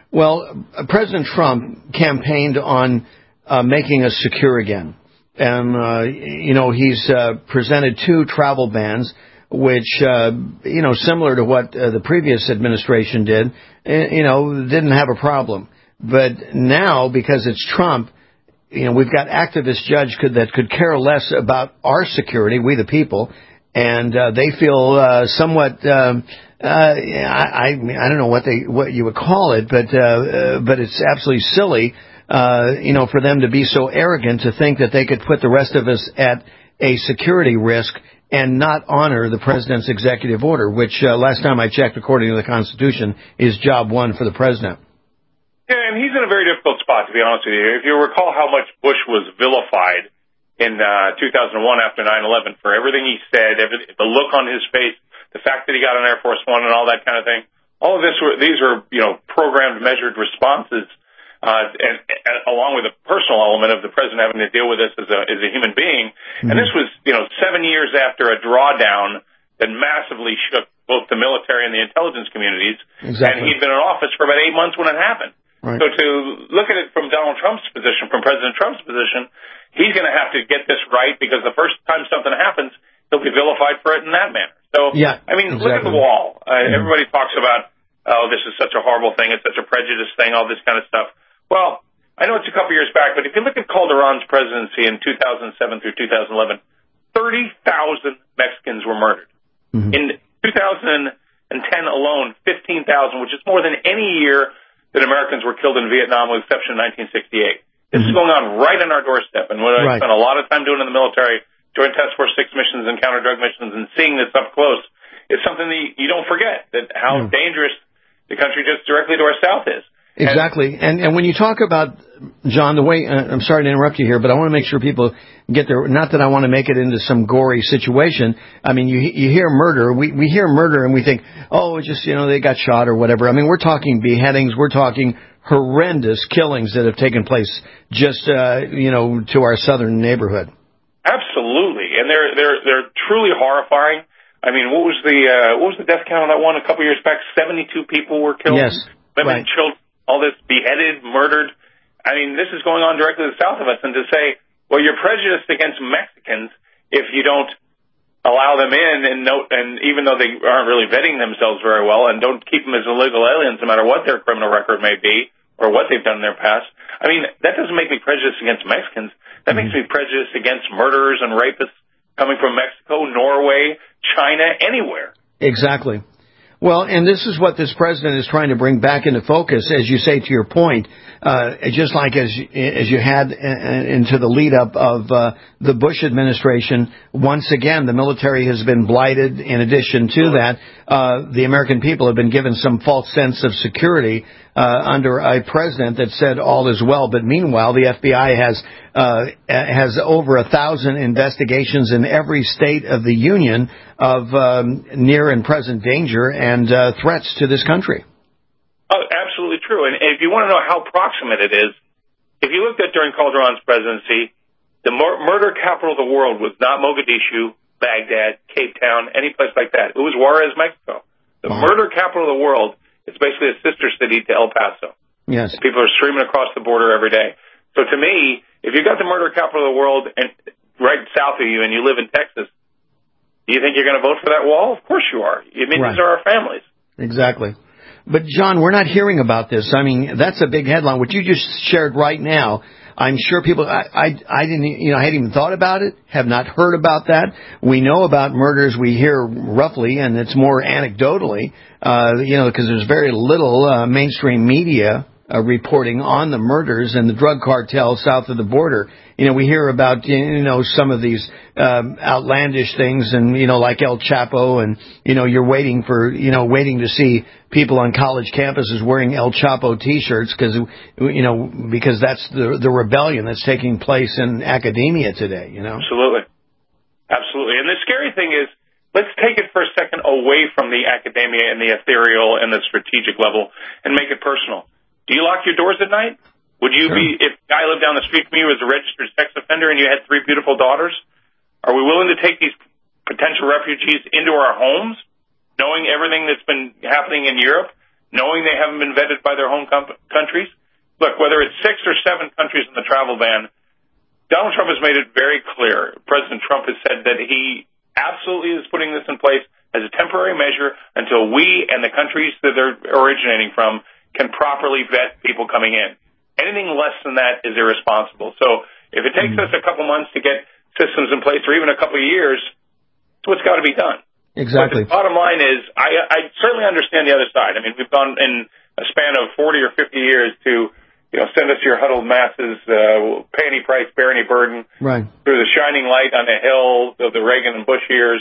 Well, President Trump campaigned on uh, making us secure again. And, uh, you know, he's uh, presented two travel bans, which, uh, you know, similar to what uh, the previous administration did, you know, didn't have a problem. But now, because it's Trump, you know, we've got activist judges could, that could care less about our security, we the people, and uh, they feel uh, somewhat, um, uh, I, I I don't know what they what you would call it, but uh, uh, but it's absolutely silly, uh, you know, for them to be so arrogant to think that they could put the rest of us at a security risk and not honor the president's executive order, which uh, last time I checked, according to the Constitution, is job one for the president.
Yeah, and he's in a very difficult spot, to be honest with you. If you recall how much Bush was vilified in uh, two thousand one after nine eleven for everything he said, every, the look on his face, the fact that he got on Air Force One and all that kind of thing, all of this, were, these are, you know, programmed, measured responses, uh, and, and along with the personal element of the president having to deal with this as a, as a human being. Mm-hmm. And this was, you know, seven years after a drawdown that massively shook both the military and the intelligence communities. Exactly. And he'd been in office for about eight months when it happened. Right. So to look at it from Donald Trump's position, from President Trump's position, he's going to have to get this right, because the first time something happens, he'll be vilified for it in that manner. So, yeah, I mean, exactly. Look at the wall. Uh, mm-hmm. Everybody talks about, oh, this is such a horrible thing, it's such a prejudice thing, all this kind of stuff. Well, I know it's a couple years back, but if you look at Calderon's presidency in two thousand seven through two thousand eleven, thirty thousand Mexicans were murdered. Mm-hmm. In two thousand ten alone, fifteen thousand, which is more than any year that Americans were killed in Vietnam, with the exception of nineteen sixty-eight. This mm-hmm. is going on right on our doorstep. And what I right. spent a lot of time doing in the military, Joint Task Force six missions and counter-drug missions, and seeing this up close, is something that you don't forget, that how mm. dangerous the country just directly to our south is.
Exactly. And, and when you talk about, John, the way, uh, I'm sorry to interrupt you here, but I want to make sure people get there. Not that I want to make it into some gory situation. I mean, you you hear murder. We, we hear murder and we think, oh, just, you know, they got shot or whatever. I mean, we're talking beheadings. We're talking horrendous killings that have taken place just, uh, you know, to our southern neighborhood.
Absolutely. And they're, they're, they're truly horrifying. I mean, what was the, uh, what was the death count on that one a couple years back? seventy-two people were killed.
Yes.
Women,
right.
children. All this beheaded, murdered. I mean, this is going on directly to the south of us. And to say, well, you're prejudiced against Mexicans if you don't allow them in, and note, and even though they aren't really vetting themselves very well, and don't keep them as illegal aliens, no matter what their criminal record may be or what they've done in their past. I mean, that doesn't make me prejudiced against Mexicans. That mm-hmm. makes me prejudiced against murderers and rapists coming from Mexico, Norway, China, anywhere.
Exactly. Well, and this is what this president is trying to bring back into focus, as you say, to your point, uh, just like as as you had into the lead up of uh, the Bush administration. Once again, the military has been blighted. In addition to that, uh, the American people have been given some false sense of security uh, under a president that said all is well. But meanwhile, the F B I has uh, has over a thousand investigations in every state of the union of um, near and present danger and uh, threats to this country.
Oh, absolutely true. And if you want to know how proximate it is, if you looked at during Calderon's presidency, the mur- murder capital of the world was not Mogadishu, Baghdad, Cape Town, any place like that. It was Juarez, Mexico. The wow. murder capital of the world is basically a sister city to El Paso.
Yes.
People are streaming across the border every day. So to me, if you got the murder capital of the world and right south of you and you live in Texas, do you think you're going to vote for that wall? Of course you are. I mean, right. these are our families.
Exactly. But, John, we're not hearing about this. I mean, that's a big headline. What you just shared right now, I'm sure people, I, I, I didn't, you know, I hadn't even thought about it, have not heard about that. We know about murders. We hear roughly, and it's more anecdotally, uh, you know, because there's very little uh, mainstream media uh, reporting on the murders and the drug cartel south of the border. You know, we hear about, you know, some of these um, outlandish things and, you know, like El Chapo, and, you know, you're waiting for, you know, waiting to see people on college campuses wearing El Chapo T-shirts because, you know, because that's the the rebellion that's taking place in academia today, you know?
Absolutely. Absolutely. And the scary thing is, let's take it for a second away from the academia and the ethereal and the strategic level and make it personal. Do you lock your doors at night? Would you sure. be, if a guy lived down the street from you was a registered sex offender and you had three beautiful daughters, are we willing to take these potential refugees into our homes, knowing everything that's been happening in Europe, knowing they haven't been vetted by their home com- countries. Look, whether it's six or seven countries in the travel ban, Donald Trump has made it very clear. President Trump has said that he absolutely is putting this in place as a temporary measure until we and the countries that they're originating from can properly vet people coming in. Anything less than that is irresponsible. So if it takes us a couple months to get systems in place, or even a couple of years, it's what's got to be done.
Exactly.
But the bottom line is, I, I certainly understand the other side. I mean, we've gone in a span of forty or fifty years to, you know, send us your huddled masses, uh, pay any price, bear any burden,
right,
through the shining light on the hill of the Reagan and Bush years,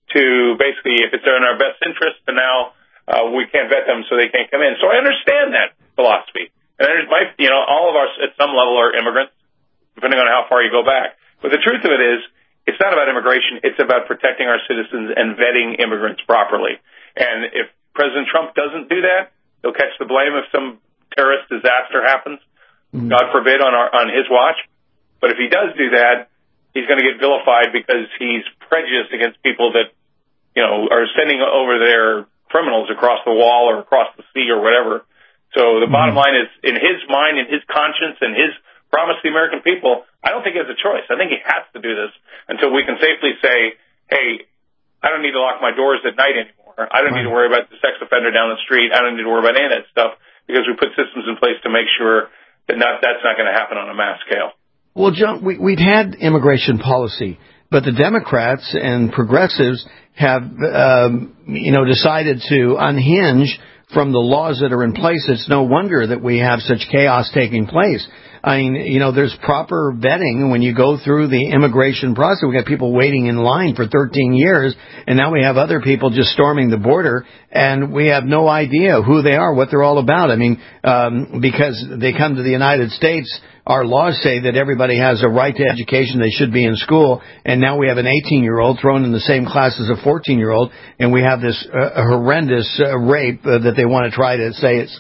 to basically, if it's in our best interest, and now uh, we can't vet them so they can't come in. So I understand that philosophy. And there's my, you know, all of us at some level are immigrants, depending on how far you go back. But the truth of it is, it's not about immigration. It's about protecting our citizens and vetting immigrants properly. And if President Trump doesn't do that, he'll catch the blame if some terrorist disaster happens, mm-hmm. God forbid, on our, on his watch. But if he does do that, he's going to get vilified because he's prejudiced against people that, you know, are sending over their criminals across the wall or across the sea or whatever. So the bottom line is, in his mind, in his conscience, and his promise to the American people, I don't think he has a choice. I think he has to do this until we can safely say, hey, I don't need to lock my doors at night anymore. I don't right. need to worry about the sex offender down the street. I don't need to worry about any of that stuff, because we put systems in place to make sure that not, that's not going to happen on a mass scale.
Well, John, we, we've had immigration policy, but the Democrats and progressives have, um, you know, decided to unhinge from the laws that are in place. It's no wonder that we have such chaos taking place. I mean, you know, there's proper vetting when you go through the immigration process. We got people waiting in line for thirteen years, and now we have other people just storming the border, and we have no idea who they are, what they're all about. I mean, um, because they come to the United States, our laws say that everybody has a right to education, they should be in school, and now we have an eighteen-year-old thrown in the same class as a fourteen-year-old, and we have this uh, horrendous uh, rape uh, that they want to try to say it's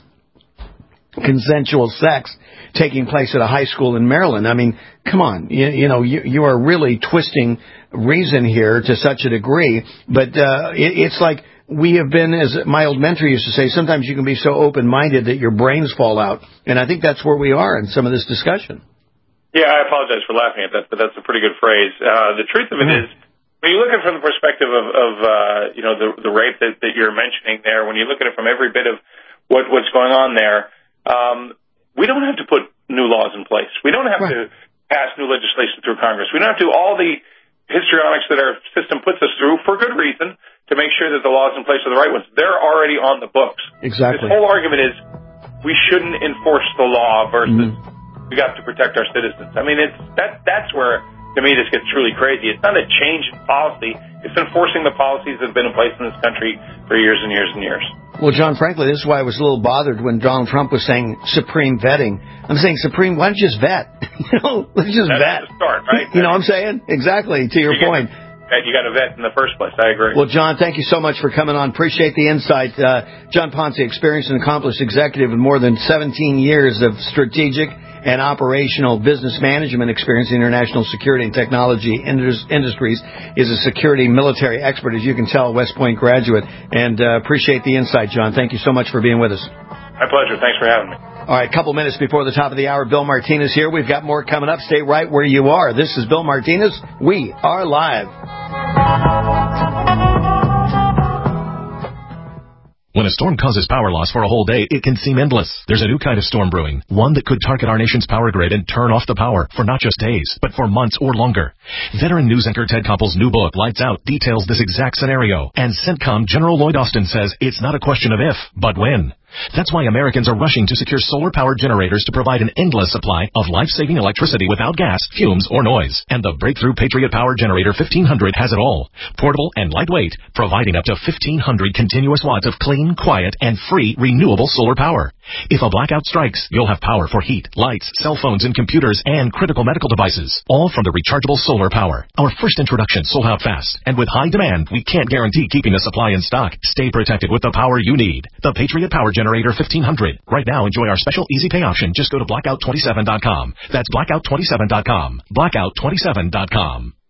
consensual sex taking place at a high school in Maryland. I mean, come on, you, you know, you, you are really twisting reason here to such a degree, but uh, it, it's like we have been, as my old mentor used to say, sometimes you can be so open-minded that your brains fall out, and I think that's where we are in some of this discussion.
Yeah, I apologize for laughing at that, but that's a pretty good phrase. Uh, the truth of it mm-hmm. is, when you look at it from the perspective of, of uh, you know, the, the rape that, that you're mentioning there, when you look at it from every bit of what, what's going on there, um, we don't have to put new laws in place. We don't have right. to pass new legislation through Congress. We don't have to do all the histrionics that our system puts us through for good reason to make sure that the laws in place are the right ones. They're already on the books.
Exactly.
This whole argument is we shouldn't enforce the law versus mm-hmm. we got to protect our citizens. I mean, it's that that's where, to me, this gets truly crazy. It's not a change in policy. It's enforcing the policies that have been in place in this country for years and years and years.
Well, John, frankly, this is why I was a little bothered when Donald Trump was saying supreme vetting. I'm saying supreme, why don't you just vet? you know, let's just
That's
vet.
The start, right?
You know what I'm saying? Exactly, to your
you
point.
Gotta, you got to vet in the first place. I agree.
Well, John, thank you so much for coming on. Appreciate the insight. Uh, John Ponce, experienced and accomplished executive with more than seventeen years of strategic and operational business management experience in international security and technology indus- industries, is a security military expert, as you can tell, West Point graduate, and uh, appreciate the insight, John. Thank you so much for being with us.
My pleasure. Thanks for having me.
All right, a couple minutes before the top of the hour, Bill Martinez here. We've got more coming up. Stay right where you are. This is Bill Martinez. We are live.
When a storm causes power loss for a whole day, it can seem endless. There's a new kind of storm brewing, one that could target our nation's power grid and turn off the power for not just days, but for months or longer. Veteran news anchor Ted Koppel's new book, Lights Out, details this exact scenario. And CENTCOM General Lloyd Austin says it's not a question of if, but when. That's why Americans are rushing to secure solar-powered generators to provide an endless supply of life-saving electricity without gas, fumes, or noise. And the breakthrough Patriot Power Generator fifteen hundred has it all. Portable and lightweight, providing up to fifteen hundred continuous watts of clean, quiet, and free renewable solar power. If a blackout strikes, you'll have power for heat, lights, cell phones, and computers, and critical medical devices, all from the rechargeable solar power. Our first introduction sold out fast, and with high demand, we can't guarantee keeping the supply in stock. Stay protected with the power you need. The Patriot Power Generator fifteen hundred. Right now, enjoy our special easy pay option. Just go to blackout twenty-seven dot com. That's blackout twenty-seven dot com. blackout twenty-seven dot com.